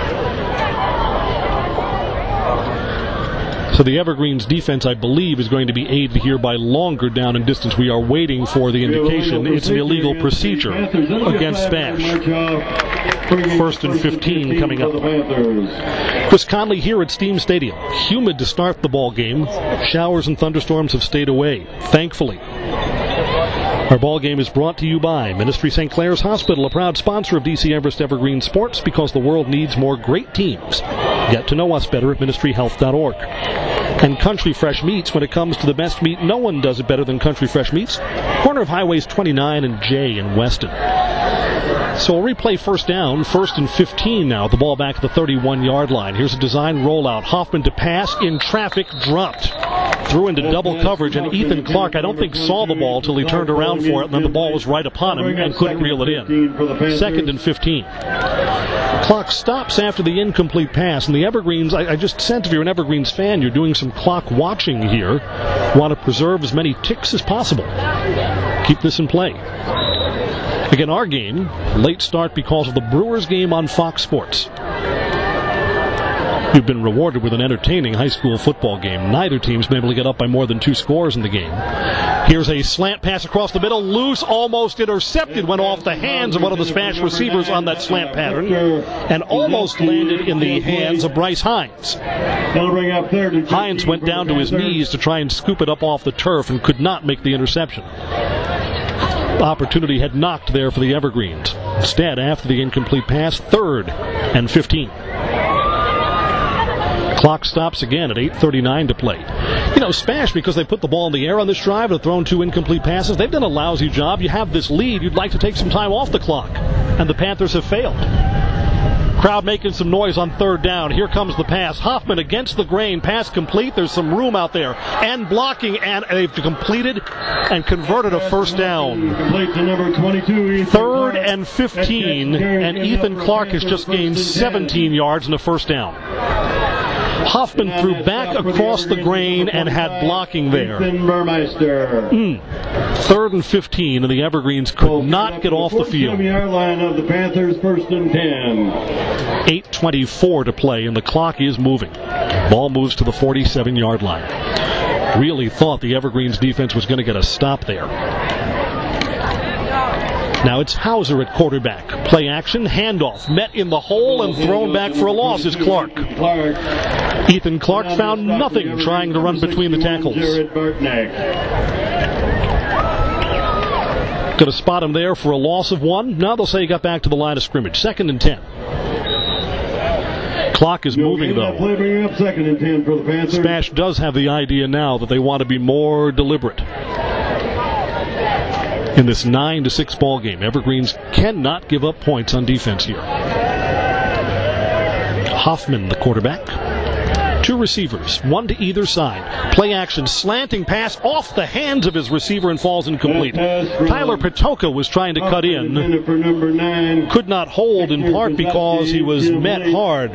So the Evergreens defense, I believe, is going to be aided here by longer down and distance. We are waiting for the indication. It's an illegal procedure against Spash. First and fifteen coming up. Chris Conley here at Steam Stadium. Humid to start the ball game. Showers and thunderstorms have stayed away, thankfully. Our ball game is brought to you by Ministry Saint Clair's Hospital, a proud sponsor of D C Everest Evergreen Sports, because the world needs more great teams. Get to know us better at ministry health dot org. And Country Fresh Meats. When it comes to the best meat, no one does it better than Country Fresh Meats. Corner of Highways twenty-nine and J in Weston. So we'll replay first down, first and fifteen now. The ball back at the thirty-one-yard line. Here's a design rollout. Hoffman to pass, in traffic, dropped. Threw into double coverage, and Ethan Clark, I don't think, saw the ball till he turned around for it, and then the ball was right upon him and couldn't reel it in. Second and fifteen. Clock stops after the incomplete pass, and the Evergreens, I, I just sense if you're an Evergreens fan, you're doing some clock watching here. Want to preserve as many ticks as possible. Keep this in play. Again, our game, late start because of the Brewers game on Fox Sports. You've been rewarded with an entertaining high school football game. Neither team's been able to get up by more than two scores in the game. Here's a slant pass across the middle. Loose, almost intercepted. Went off the hands of one of the Spash receivers on that slant pattern and almost landed in the hands of Bryce Hines. Hines went down to his knees to try and scoop it up off the turf and could not make the interception. Opportunity had knocked there for the Evergreens. Instead, after the incomplete pass, third and fifteen. Clock stops again at eight thirty-nine to play. You know, Spash, because they put the ball in the air on this drive and have thrown two incomplete passes, they've done a lousy job. You have this lead. You'd like to take some time off the clock. And the Panthers have failed. Crowd making some noise on third down. Here comes the pass. Hoffman against the grain. Pass complete. There's some room out there. And blocking, and they've completed and converted a first down. Third and fifteen, and Ethan Clark has just gained seventeen yards in a first down. Hoffman threw back across the grain and had blocking there. Mm. Third and fifteen, and the Evergreens could not get off the field. eight twenty-four to play, and the clock is moving. Ball moves to the forty-seven-yard line. Really thought the Evergreens defense was going to get a stop there. Now it's Hauser at quarterback. Play action, handoff, met in the hole and thrown back for a loss is Clark. Ethan Clark found nothing trying to run between the tackles. Going to spot him there for a loss of one. Now they'll say he got back to the line of scrimmage. Second and ten. Clock is moving, though. Spash does have the idea now that they want to be more deliberate. In this nine to six ball game, Evergreens cannot give up points on defense here. Hoffman, the quarterback. Two receivers, one to either side. Play action, slanting pass off the hands of his receiver and falls incomplete. Tyler Patoka was trying to cut in. Could not hold in part because he was met hard.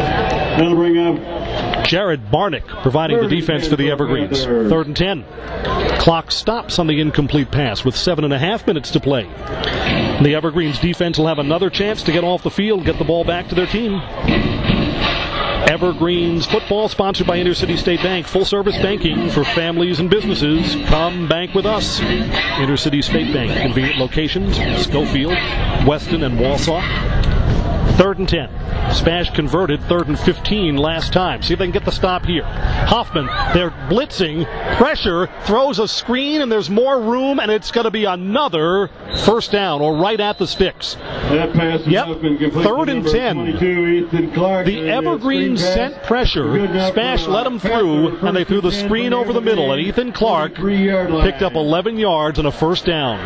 Jared Barnick providing the defense for the Evergreens. Third and ten. Clock stops on the incomplete pass with seven and a half minutes to play. The Evergreens defense will have another chance to get off the field, get the ball back to their team. Evergreens football, sponsored by Intercity State Bank. Full-service banking for families and businesses. Come bank with us. Intercity State Bank. Convenient locations, Schofield, Weston, and Walsall. Third and ten. Spash converted third and fifteen last time. See if they can get the stop here. Hoffman, they're blitzing. Pressure, throws a screen, and there's more room, and it's going to be another first down, or right at the sticks. That pass is yep. Third and ten. The Evergreens sent pressure. Spash let them through, and they threw the screen over the middle, and Ethan Clark picked up eleven yards and a first down.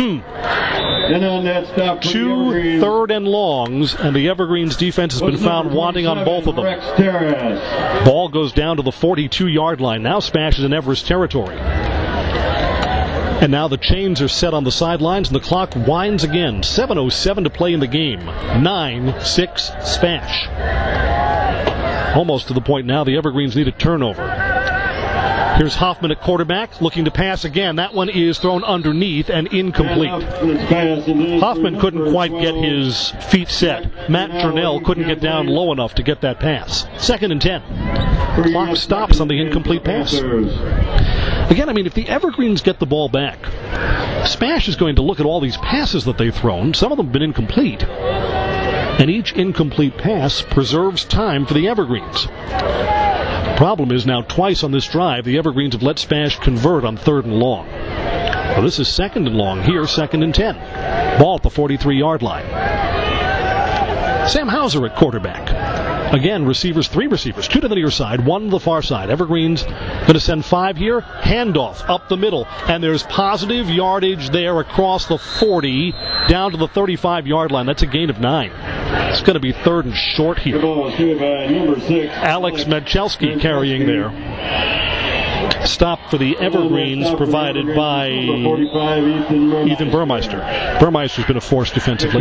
Two third and longs, and the Evergreens defense has been found wanting on both of them. Ball goes down to the forty-two-yard line. Now Spash is in Everest territory. And now the chains are set on the sidelines, and the clock winds again. seven oh seven to play in the game. nine six Spash. Almost to the point now the Evergreens need a turnover. Here's Hoffman at quarterback, looking to pass again. That one is thrown underneath and incomplete. Hoffman couldn't quite get his feet set. Matt Jernell couldn't get down low enough to get that pass. Second and ten. Clock stops on the incomplete pass. Again, I mean, if the Evergreens get the ball back, Spash is going to look at all these passes that they've thrown. Some of them have been incomplete. And each incomplete pass preserves time for the Evergreens. Problem is now twice on this drive, the Evergreens have let Spash convert on third and long. Well, this is second and long here, second and ten. Ball at the forty-three-yard line. Sam Hauser at quarterback. Again, receivers, three receivers, two to the near side, one to the far side. Evergreens going to send five here. Handoff up the middle, and there's positive yardage there across the forty down to the thirty-five-yard line. That's a gain of nine. It's going to be third and short here. Alex Medchelski carrying there. Stop for the Evergreens provided by Ethan Burmeister. Burmeister's been a force defensively.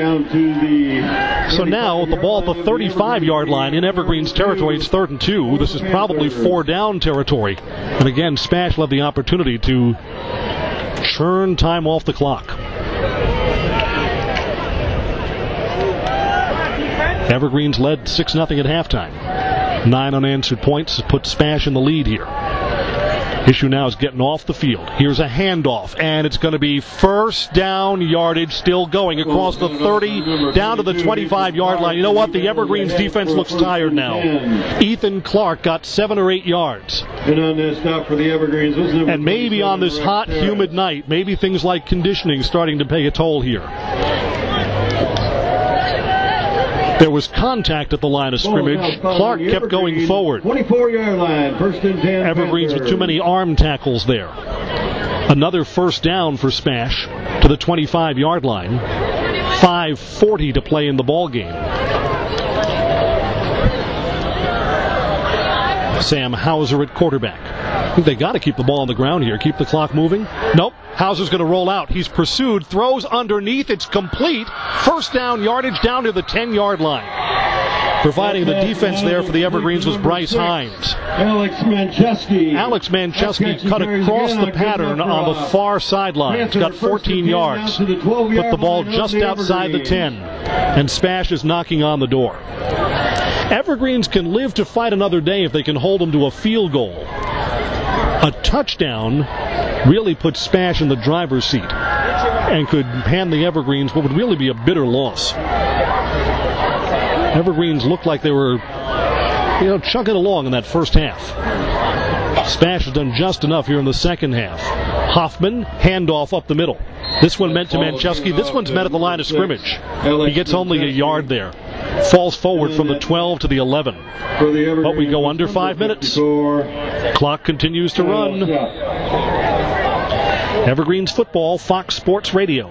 So now the ball at the thirty-five-yard line in Evergreens territory. It's third and two. This is probably four down territory. And again, Spash will have the opportunity to churn time off the clock. Evergreens led six nothing at halftime. Nine unanswered points put Spash in the lead here. Issue now is getting off the field. Here's a handoff, and it's going to be first down yardage still going across the thirty down to the twenty-five-yard line. You know what? The Evergreens defense looks tired now. Ethan Clark got seven or eight yards. And on this stop for the Evergreens was number And maybe on this hot, humid night, maybe things like conditioning starting to pay a toll here. There was contact at the line of scrimmage. Clark kept going forward. twenty-four-yard line, first and ten. Evergreens with too many arm tackles there. Another first down for Spash to the twenty-five-yard line. five forty to play in the ball game. Sam Hauser at quarterback. I think they got to keep the ball on the ground here. Keep the clock moving. Nope. Hauser's going to roll out. He's pursued. Throws underneath. It's complete. First down yardage down to the ten-yard line. Providing the defense there for the Evergreens was Bryce Hines. Alex Mancheski. Alex Mancheski cut across the pattern on the far sideline. He's got fourteen yards. Put the ball just outside the ten. And Spash is knocking on the door. Evergreens can live to fight another day if they can hold them to a field goal. A touchdown really puts Spash in the driver's seat and could hand the Evergreens what would really be a bitter loss. Evergreens looked like they were, you know, chugging along in that first half. Spash has done just enough here in the second half. Hoffman, handoff up the middle. This one meant to Mancheski. This one's met at the line of scrimmage. He gets only a yard there. Falls forward from the twelve to the eleven. But we go under five minutes. Clock continues to run. Evergreens football, Fox Sports Radio.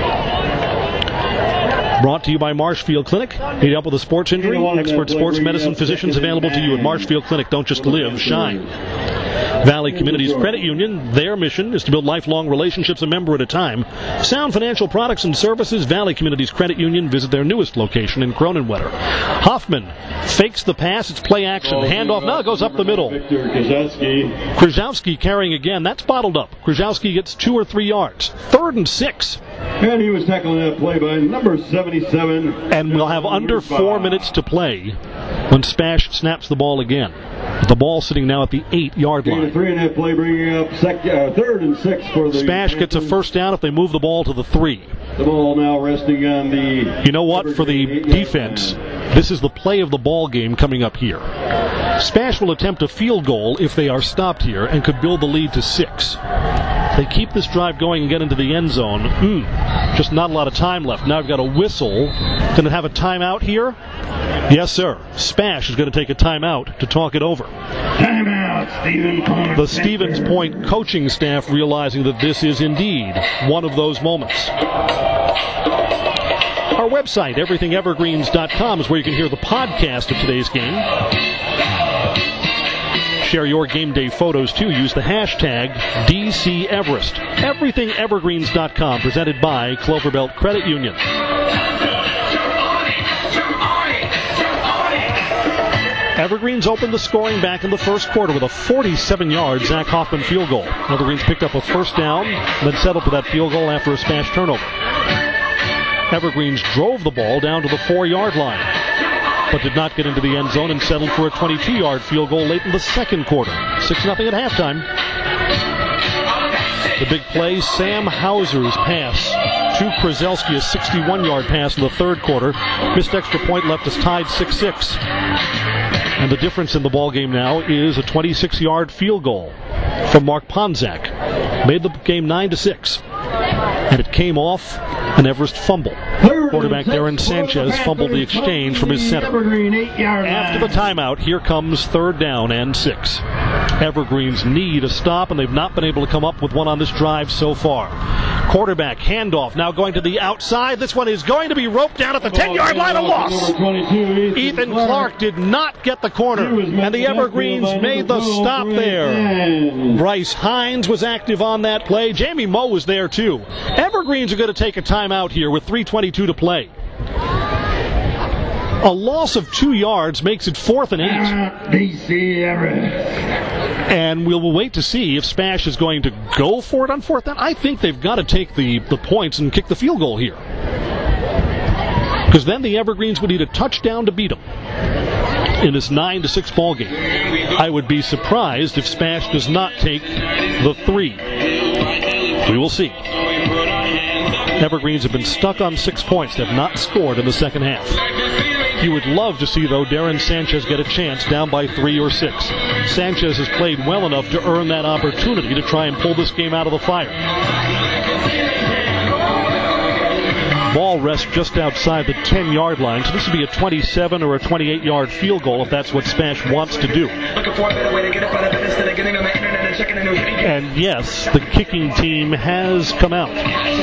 Brought to you by Marshfield Clinic. Need help with a sports injury? Expert sports medicine physicians available to you at Marshfield Clinic. Don't just live, shine. Valley Communities Credit Union, their mission is to build lifelong relationships a member at a time. Sound financial products and services, Valley Communities Credit Union. Visit their newest location in Cronenwetter. Hoffman fakes the pass. It's play action. Handoff now goes up the middle. Krzyzewski carrying again. That's bottled up. Krzyzewski gets two or three yards. Third and six. And he was tackling that play by number seventy-seven. And we'll have under four minutes to play when Spash snaps the ball again. The ball sitting now at the eight-yard line. Three and a half play, bringing up sec- uh, third and six for the. Spash gets a first down if they move the ball to the three. The ball now resting on the. You know what? For the defense, this is the play of the ball game coming up here. Spash will attempt a field goal if they are stopped here and could build the lead to six. If they keep this drive going and get into the end zone, mm, just not a lot of time left. Now I've got a whistle. Going to have a timeout here? Yes, sir. Spash is going to take a timeout to talk it over. Timeout, Stephen Point. The Stevens Point coaching staff realizing that this is indeed one of those moments. Our website, everything evergreens dot com, is where you can hear the podcast of today's game. Share your game day photos, too. Use the hashtag D C Everest. everything evergreens dot com, presented by Cloverbelt Credit Union. Evergreens opened the scoring back in the first quarter with a forty-seven-yard Zach Hoffman field goal. Evergreens picked up a first down, then settled for that field goal after a smash turnover. Evergreens drove the ball down to the four-yard line, but did not get into the end zone and settled for a twenty-two-yard field goal late in the second quarter. six nothing at halftime. The big play, Sam Hauser's pass to Krzelski, a sixty-one-yard pass in the third quarter. Missed extra point, left us tied six six. And the difference in the ballgame now is a twenty-six-yard field goal from Mark Ponzak. Made the game nine to six. And it came off an Everest fumble. Quarterback Darren Sanchez fumbled the exchange from his center. After the timeout, here comes third down and six. Evergreens need a stop, and they've not been able to come up with one on this drive so far. Quarterback handoff now going to the outside. This one is going to be roped down at the ten-yard line, a loss. Ethan Clark did not get the corner, and the Evergreens made the stop there. Bryce Hines was active on that play. Jamie Moe was there too. Evergreens are going to take a timeout here with three twenty-two to play. A loss of two yards makes it fourth and eight. D C Everest. And we'll wait to see if Spash is going to go for it on fourth down. I think they've got to take the, the points and kick the field goal here, because then the Evergreens would need a touchdown to beat them in this nine to six ball game. I would be surprised if Spash does not take the three. We will see. Evergreens have been stuck on six points. They have not scored in the second half. You would love to see, though, Darren Sanchez get a chance down by three or six. Sanchez has played well enough to earn that opportunity to try and pull this game out of the fire. Ball rests just outside the ten-yard line, so this would be a twenty-seven or a twenty-eight-yard field goal if that's what Spash wants to do. And yes, the kicking team has come out.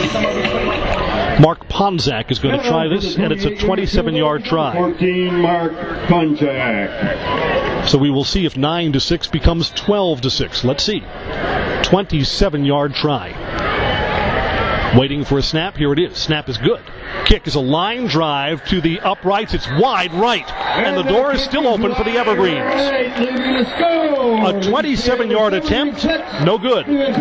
Mark Ponzak is going to try this, and it's a twenty-seven-yard try. fourteen, Mark Ponzak. So we will see if nine to six becomes twelve to six. Let's see. twenty-seven-yard try. Waiting for a snap. Here it is. Snap is good. Kick is a line drive to the uprights. It's wide right. And the door is still open for the Evergreens. A twenty-seven-yard attempt. No good.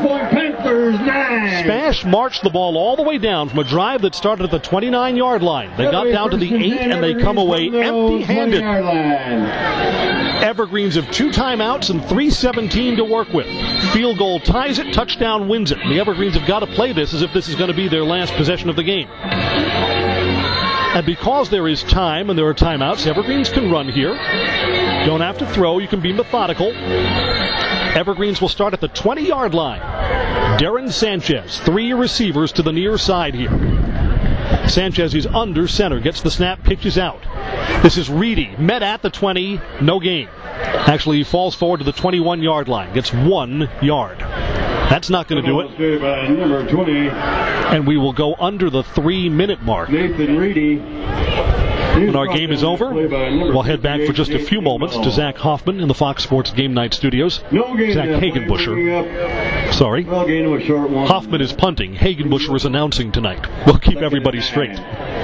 Spash marched the ball all the way down from a drive that started at the twenty-nine-yard line. They got down to the eight, and they come away empty-handed. Evergreens have two timeouts and three seventeen to work with. Field goal ties it, touchdown wins it. The Evergreens have got to play this as if this is going to be their last possession of the game. And because there is time and there are timeouts, Evergreens can run here. Don't have to throw. You can be methodical. Evergreens will start at the twenty-yard line. Darren Sanchez, three receivers to the near side here. Sanchez is under center, gets the snap, pitches out. This is Reedy, met at the twenty, no gain. Actually, he falls forward to the twenty-one-yard line, gets one yard. That's not going to do it. Number twenty. And we will go under the three-minute mark. Nathan Reedy. When our game is over, we'll head back for just a few moments to Zach Hoffman in the Fox Sports Game Night studios. Zach Hagenbusher. Sorry. Hoffman is punting. Hagenbusher is announcing tonight. We'll keep everybody straight.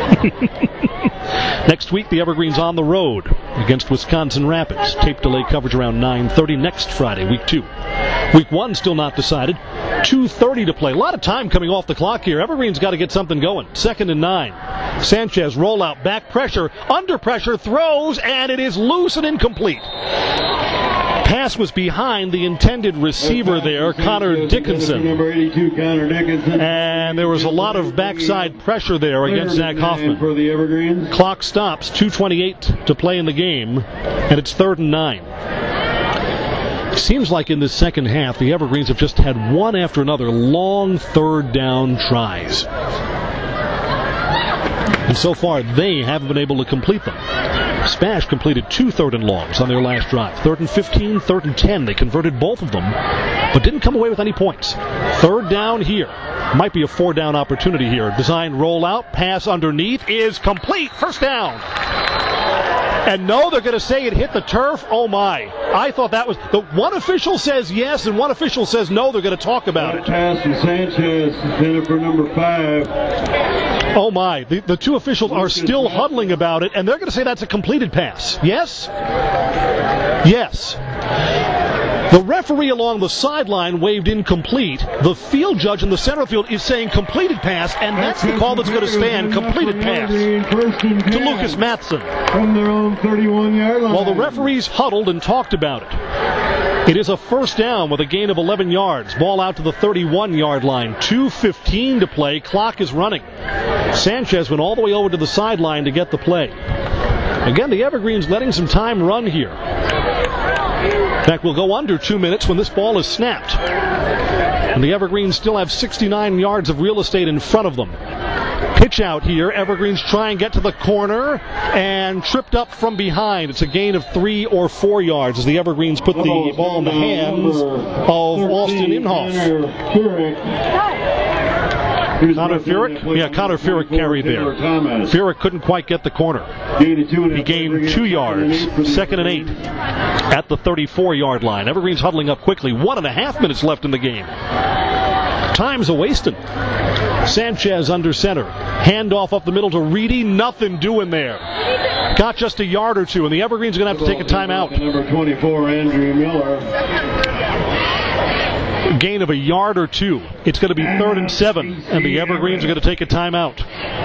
Next week, the Evergreens on the road against Wisconsin Rapids. Tape delay coverage around nine thirty next Friday, week two. Week one still not decided. two thirty to play. A lot of time coming off the clock here. Evergreen's got to get something going. Second and nine. Sanchez rollout, back pressure, under pressure, throws, and it is loose and incomplete. Pass was behind the intended receiver there, Connor Dickinson. Number eighty-two, Connor Dickinson. And there was a lot of backside pressure there against Zach Hoffman. For the Evergreens. Clock stops, two twenty-eight to play in the game, and it's third and nine. Seems like in this second half, the Evergreens have just had one after another long third down tries. And so far, they haven't been able to complete them. Spash completed two third and longs on their last drive. Third and fifteen, third and ten. They converted both of them, but didn't come away with any points. Third down here. Might be a four down opportunity here. Design rollout, pass underneath is complete. First down. And no, they're going to say it hit the turf. Oh, my. I thought that was... The one official says yes, and one official says no. They're going to talk about it. Pass from Sanchez, suspended for number five. Oh, my. The, the two officials are still huddling about it, and they're going to say that's a completed pass. Yes? Yes. The referee along the sideline waved incomplete. The field judge in the center field is saying completed pass, and that's the call that's going to stand. Completed pass to Lucas Matson. From their own thirty-one-yard line. While the referees huddled and talked about it. It is a first down with a gain of eleven yards. Ball out to the thirty-one-yard line. two fifteen to play. Clock is running. Sanchez went all the way over to the sideline to get the play. Again, the Evergreens letting some time run here. In fact, we'll go under two minutes when this ball is snapped. And the Evergreens still have sixty-nine yards of real estate in front of them. Pitch out here. Evergreens try and get to the corner and tripped up from behind. It's a gain of three or four yards as the Evergreens put the ball in the hands of Austin Imhoff. Connor Furyk? Yeah, Connor Furyk carried there. Furyk couldn't quite get the corner. He gained two yards. Second and eight at the thirty-four-yard line. Evergreens huddling up quickly. One and a half minutes left in the game. Time's a-wasting. Sanchez under center. Handoff up the middle to Reedy. Nothing doing there. Got just a yard or two, and the Evergreens are going to have to take a timeout. Number twenty-four, Andrew Miller. Gain of a yard or two. It's going to be third and seven, and the Evergreens are going to take a timeout.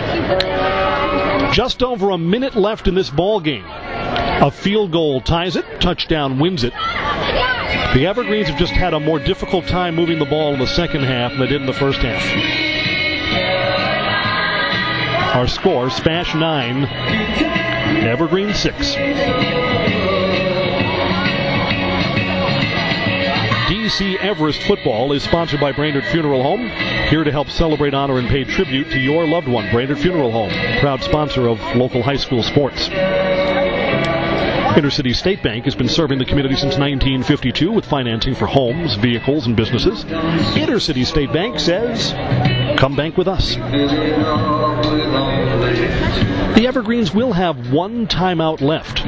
Just over a minute left in this ball game. A field goal ties it. Touchdown wins it. The Evergreens have just had a more difficult time moving the ball in the second half than they did in the first half. Our score, Spash nine, Evergreen six. D C Everest football is sponsored by Brainerd Funeral Home, here to help celebrate, honor, and pay tribute to your loved one. Brainerd Funeral Home, proud sponsor of local high school sports. Intercity State Bank has been serving the community since nineteen fifty-two with financing for homes, vehicles, and businesses. Intercity State Bank says, come bank with us. The Evergreens will have one timeout left.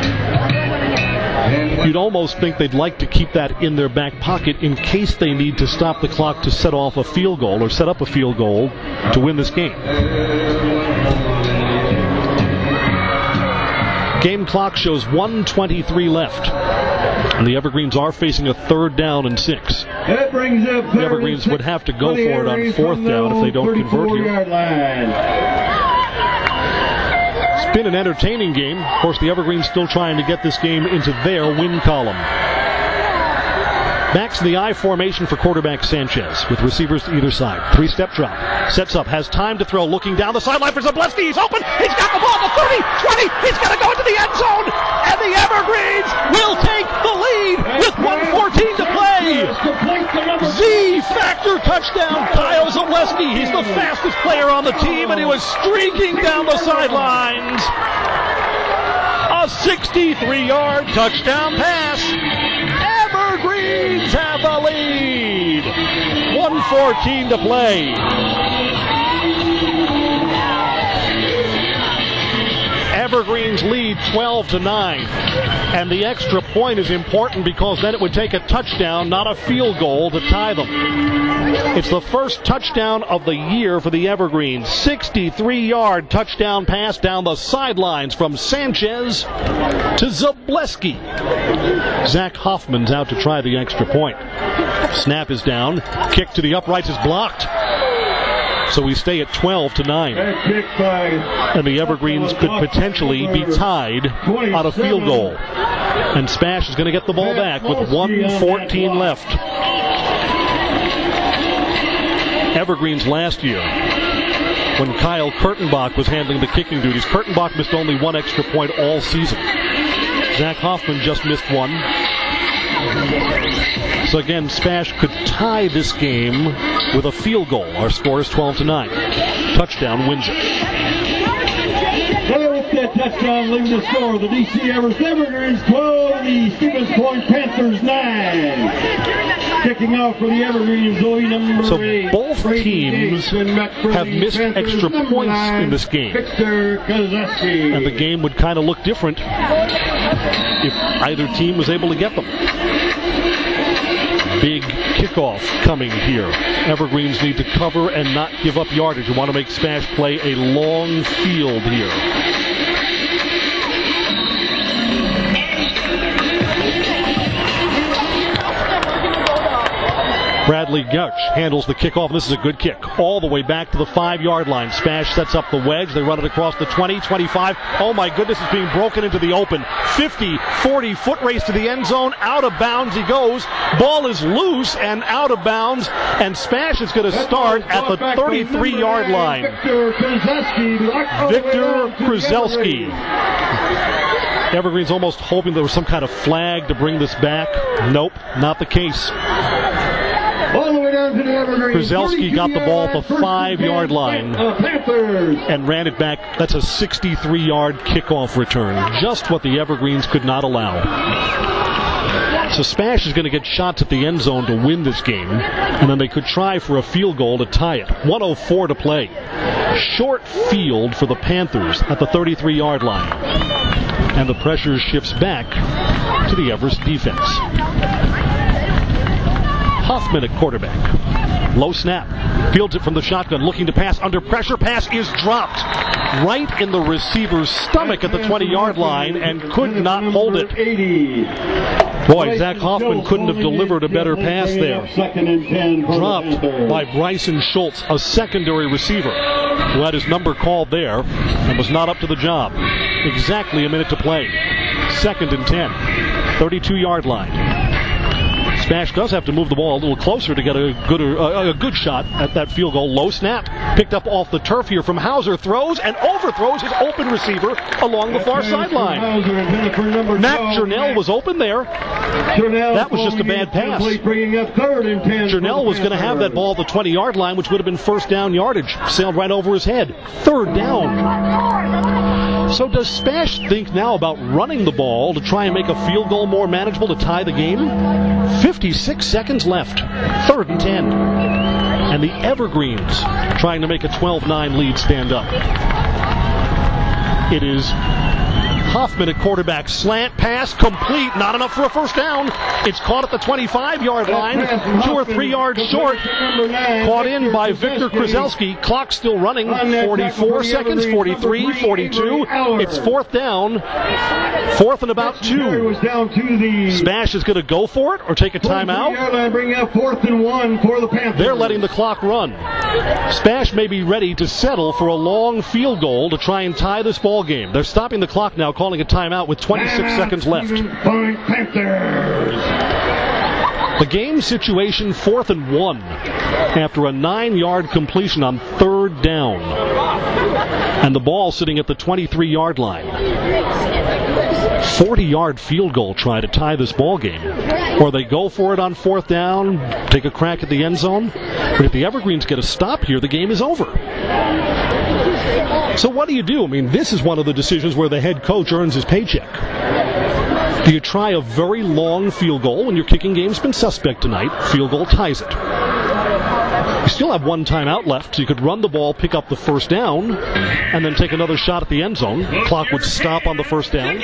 You'd almost think they'd like to keep that in their back pocket in case they need to stop the clock to set off a field goal or set up a field goal to win this game. Game clock shows one twenty-three left. And the Evergreens are facing a third down and six. That brings up the Evergreens would have to go for it on fourth down if they don't convert here. It's been an entertaining game. Of course, the Evergreens still trying to get this game into their win column. Backs in the I formation for quarterback Sanchez with receivers to either side. Three-step drop. Sets up. Has time to throw. Looking down the sideline for Zableski. He's open. He's got the ball. The thirty, twenty. He's going to go into the end zone. And the Evergreens will take the lead with one fourteen to play. Z-factor touchdown. Kyle Zableski. He's the fastest player on the team, and he was streaking down the sidelines. A sixty-three-yard touchdown pass. Evergreens have the lead. one fourteen to play. Evergreens lead twelve to nine. And the extra point is important because then it would take a touchdown, not a field goal, to tie them. It's the first touchdown of the year for the Evergreens. sixty-three-yard touchdown pass down the sidelines from Sanchez to Zableski. Zach Hoffman's out to try the extra point. Snap is down. Kick to the uprights is blocked. So we stay at twelve to nine. And the Evergreens could potentially be tied on a field goal. And Spash is going to get the ball back with one fourteen left. Evergreens last year, when Kyle Kurtenbach was handling the kicking duties, Kurtenbach missed only one extra point all season. Zach Hoffman just missed one. So again, Spash could tie this game with a field goal. Our score is twelve to nine. Touchdown wins it. Well, with that touchdown, leaving the score, the D C Everest Evergreens twelve, the Stevens Point Panthers nine. Kicking out for the Evergreens, Zoe number So eight. both teams have missed extra points in this game. Victor Kozeski. And the game would kind of look different if either team was able to get them. Big kickoff coming here. Evergreens need to cover and not give up yardage. You want to make Smash play a long field here. Bradley Gutch handles the kickoff. This is a good kick. All the way back to the five-yard line. Smash sets up the wedge. They run it across the twenty, twenty-five. Oh, my goodness, it's being broken into the open. fifty, forty, foot race to the end zone. Out of bounds he goes. Ball is loose and out of bounds. And Smash is going to start at the thirty-three-yard line. Victor Krzyzewski. Victor Krzyzewski. Evergreen's almost hoping there was some kind of flag to bring this back. Nope, not the case. All the way down to the Evergreens. Krzyzewski got the ball at the five-yard line Panthers. and ran it back. That's a sixty-three-yard kickoff return. Just what the Evergreens could not allow. So Smash is going to get shots at the end zone to win this game, and then they could try for a field goal to tie it. one oh four to play. Short field for the Panthers at the thirty-three-yard line. And the pressure shifts back to the Everest defense. Hoffman at quarterback. Low snap. Fields it from the shotgun, looking to pass. Under pressure, pass is dropped right in the receiver's stomach at the twenty-yard line and could not hold it. Boy, Zach Hoffman couldn't have delivered a better pass there. Dropped by Bryson Schultz, a secondary receiver, who had his number called there and was not up to the job. Exactly a minute to play. Second and ten. thirty-two-yard line. Smash does have to move the ball a little closer to get a good uh, a good shot at that field goal. Low snap. Picked up off the turf here from Hauser. Throws and overthrows his open receiver along the far sideline. Matt Jernell was open there. That was just a bad pass. Jernell was going to have that ball at the twenty-yard line, which would have been first down yardage. Sailed right over his head. Third down. So does Smash think now about running the ball to try and make a field goal more manageable to tie the game? fifty-six seconds left. Third and ten. And the Evergreens trying to make a twelve nine lead stand up. It is Hoffman at quarterback. Slant pass complete. Not enough for a first down. It's caught at the twenty-five-yard line. Two or three yards short. Caught in by Victor Krzyzewski. Clock still running. forty-four seconds. forty-three. forty-two. It's fourth down. Fourth and about two. Smash is going to go for it or take a timeout. Bring out fourth and one for the Panthers. They're letting the clock run. Smash may be ready to settle for a long field goal to try and tie this ball game. They're stopping the clock now, calling a timeout with twenty-six seconds left. The game situation, fourth and one after a nine-yard completion on third down. And the ball sitting at the twenty-three-yard line. forty-yard field goal try to tie this ball game. Or they go for it on fourth down, take a crack at the end zone. But if the Evergreens get a stop here, the game is over. So what do you do? I mean, this is one of the decisions where the head coach earns his paycheck. Do you try a very long field goal when your kicking game's been suspect tonight? Field goal ties it. You still have one timeout left, so you could run the ball, pick up the first down, and then take another shot at the end zone. Clock would stop on the first down.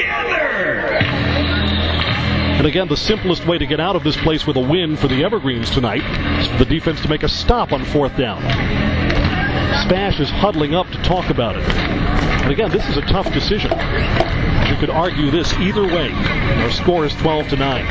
And again, the simplest way to get out of this place with a win for the Evergreens tonight is for the defense to make a stop on fourth down. Smash is huddling up to talk about it. And again, this is a tough decision. You could argue this either way. Our score is twelve to nine.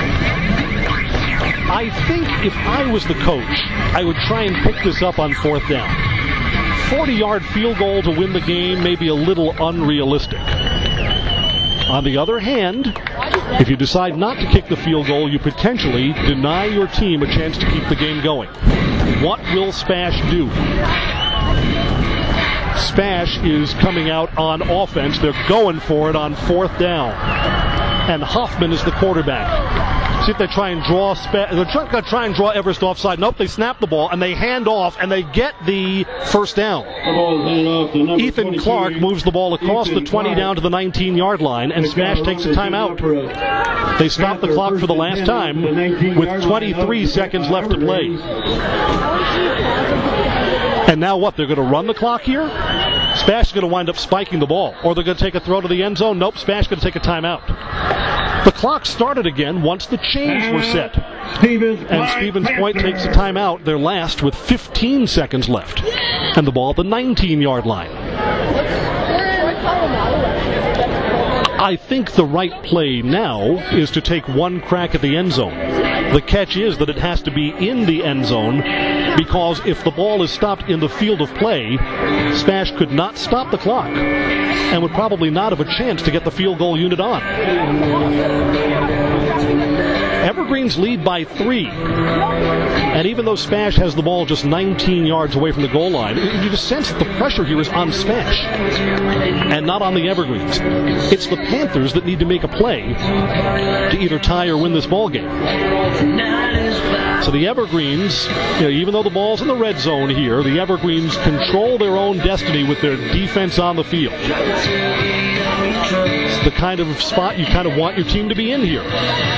I think if I was the coach, I would try and pick this up on fourth down. forty-yard field goal to win the game may be a little unrealistic. On the other hand, if you decide not to kick the field goal, you potentially deny your team a chance to keep the game going. What will Smash do? Smash is coming out on offense. They're going for it on fourth down. And Hoffman is the quarterback. See if they try and draw. Spa- they're going to try and draw Everest offside. Nope, they snap the ball and they hand off and they get the first down. The Ethan Clark moves the ball across Ethan the twenty Clark. Down to the nineteen-yard line, and Smash takes a timeout. They stop the clock for the last time with twenty-three seconds left to play. And now what? They're going to run the clock here? Spash is going to wind up spiking the ball. Or they're going to take a throw to the end zone? Nope, Spash is going to take a timeout. The clock started again once the chains were set. And Stevens Point takes a timeout, their last, with fifteen seconds left. And the ball at the nineteen-yard line. I think the right play now is to take one crack at the end zone. The catch is that it has to be in the end zone, because if the ball is stopped in the field of play, Spash could not stop the clock and would probably not have a chance to get the field goal unit on. Evergreens lead by three. And even though Spash has the ball just nineteen yards away from the goal line, you just sense that the pressure here is on Spash and not on the Evergreens. It's the Panthers that need to make a play to either tie or win this ball game. So the Evergreens, you know, even though the ball's in the red zone here, the Evergreens control their own destiny with their defense on the field. It's the kind of spot you kind of want your team to be in here.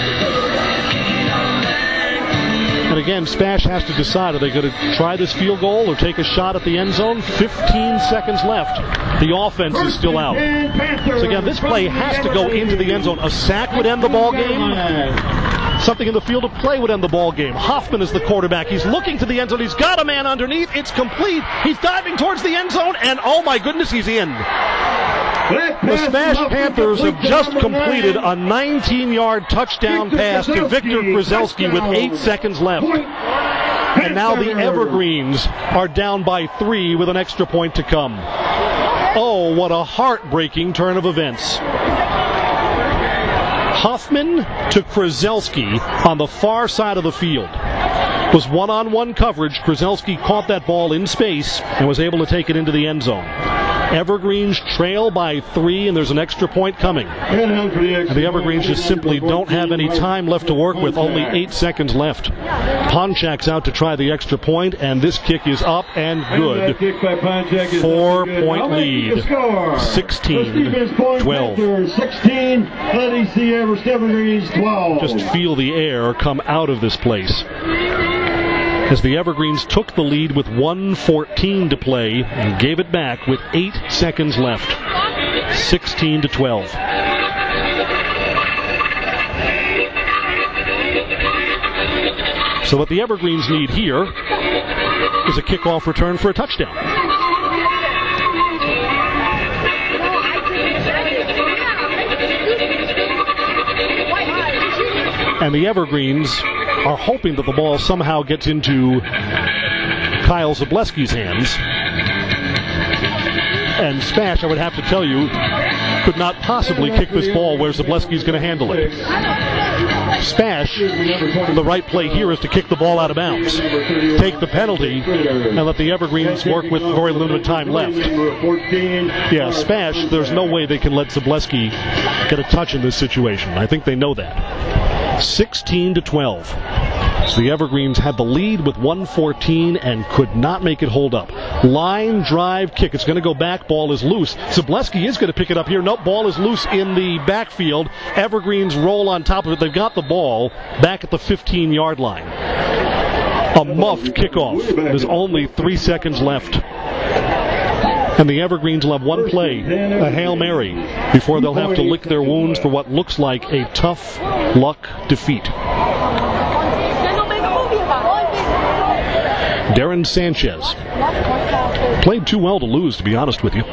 And again, Spash has to decide, are they going to try this field goal or take a shot at the end zone? fifteen seconds left. The offense is still out. So again, this play has to go into the end zone. A sack would end the ball game. Something in the field of play would end the ball game. Hoffman is the quarterback. He's looking to the end zone. He's got a man underneath. It's complete. He's diving towards the end zone, and oh my goodness, he's in. The Smash Panthers have just completed a nineteen-yard touchdown pass to Victor Krzelski with eight seconds left. And now the Evergreens are down by three with an extra point to come. Oh, what a heartbreaking turn of events. Hoffman to Krzelski on the far side of the field. It was one-on-one coverage. Krzelski caught that ball in space and was able to take it into the end zone. Evergreens trail by three, and there's an extra point coming. And the Evergreens just simply don't have any time left to work with, only eight seconds left. Ponchak's out to try the extra point, and this kick is up and good. Four-point lead, sixteen twelve. Just feel the air come out of this place, as the Evergreens took the lead with one fourteen to play and gave it back with eight seconds left. sixteen to twelve. So what the Evergreens need here is a kickoff return for a touchdown. And the Evergreens are hoping that the ball somehow gets into Kyle Zableski's hands. And Spash, I would have to tell you, could not possibly kick this ball where Zableski's going to handle it. Spash, the right play here is to kick the ball out of bounds, take the penalty, and let the Evergreens work with very limited time left. Yeah, Spash, there's no way they can let Zableski get a touch in this situation. I think they know that. sixteen to twelve. So the Evergreens had the lead with one fourteen and could not make it hold up. Line drive kick. It's going to go back. Ball is loose. Zableski is going to pick it up here. Nope, ball is loose in the backfield. Evergreens roll on top of it. They've got the ball back at the fifteen-yard line. A muffed kickoff. There's only three seconds left. And the Evergreens will have one play, a Hail Mary, before they'll have to lick their wounds for what looks like a tough luck defeat. Darren Sanchez played too well to lose, to be honest with you.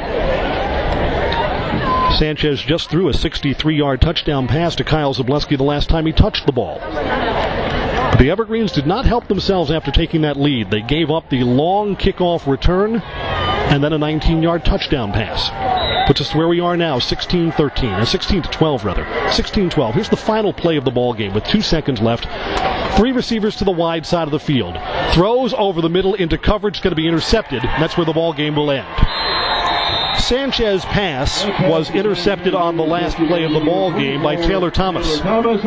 Sanchez just threw a sixty-three-yard touchdown pass to Kyle Zableski the last time he touched the ball. But the Evergreens did not help themselves after taking that lead. They gave up the long kickoff return and then a nineteen-yard touchdown pass. Puts us where we are now, sixteen thirteen, or sixteen to twelve rather. sixteen twelve. Here's the final play of the ball game with two seconds left. Three receivers to the wide side of the field. Throws over the middle into coverage, going to be intercepted. And that's where the ball game will end. Sanchez pass was intercepted on the last play of the ball game by Taylor Thomas.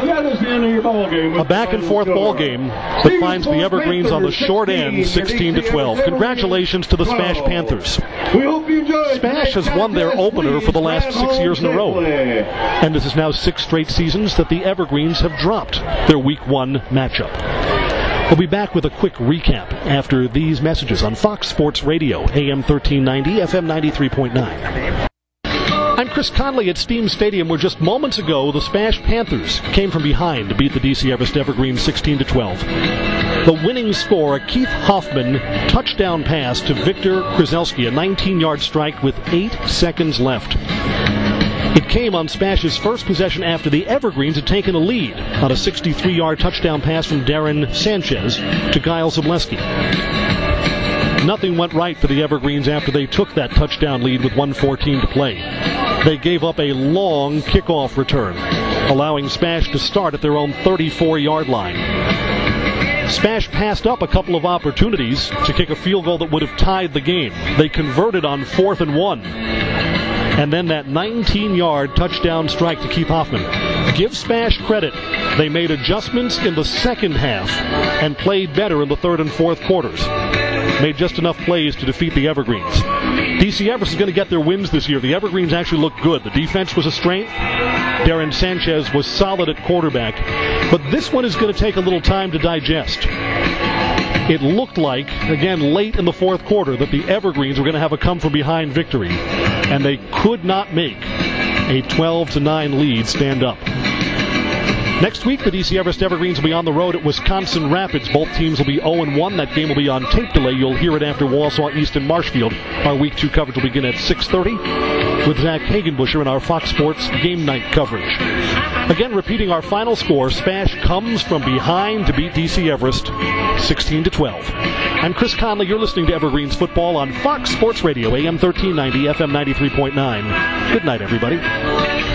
A back-and-forth ball game that finds the Evergreens on the short end, sixteen to twelve. Congratulations to the Smash Panthers. Smash has won their opener for the last six years in a row. And this is now six straight seasons that the Evergreens have dropped their week one matchup. We'll be back with a quick recap after these messages on Fox Sports Radio, A M thirteen ninety, F M ninety-three point nine. I'm Chris Conley at Steam Stadium, where just moments ago the Smash Panthers came from behind to beat the D C Everest Evergreens sixteen to twelve. The winning score, a Keith Hoffman touchdown pass to Victor Krzelski, a nineteen-yard strike with eight seconds left. It came on Smash's first possession after the Evergreens had taken a lead on a sixty-three-yard touchdown pass from Darren Sanchez to Kyle Zableski. Nothing went right for the Evergreens after they took that touchdown lead with one fourteen to play. They gave up a long kickoff return, allowing Smash to start at their own thirty-four-yard line. Smash passed up a couple of opportunities to kick a field goal that would have tied the game. They converted on fourth and one. And then that nineteen-yard touchdown strike to Keith Hoffman. Give Smash credit. They made adjustments in the second half and played better in the third and fourth quarters. Made just enough plays to defeat the Evergreens. D C Everest is going to get their wins this year. The Evergreens actually looked good. The defense was a strength. Darren Sanchez was solid at quarterback. But this one is going to take a little time to digest. It looked like, again, late in the fourth quarter, that the Evergreens were going to have a come-from-behind victory, and they could not make a twelve to nine lead stand up. Next week, the D C Everest Evergreens will be on the road at Wisconsin Rapids. Both teams will be oh and one. That game will be on tape delay. You'll hear it after Wausau East and Marshfield. Our Week two coverage will begin at six thirty with Zach Hagenbusher in our Fox Sports Game Night coverage. Again, repeating our final score, Smash comes from behind to beat D C Everest sixteen to twelve. I'm Chris Conley. You're listening to Evergreens Football on Fox Sports Radio, A M thirteen ninety, F M ninety-three point nine. Good night, everybody.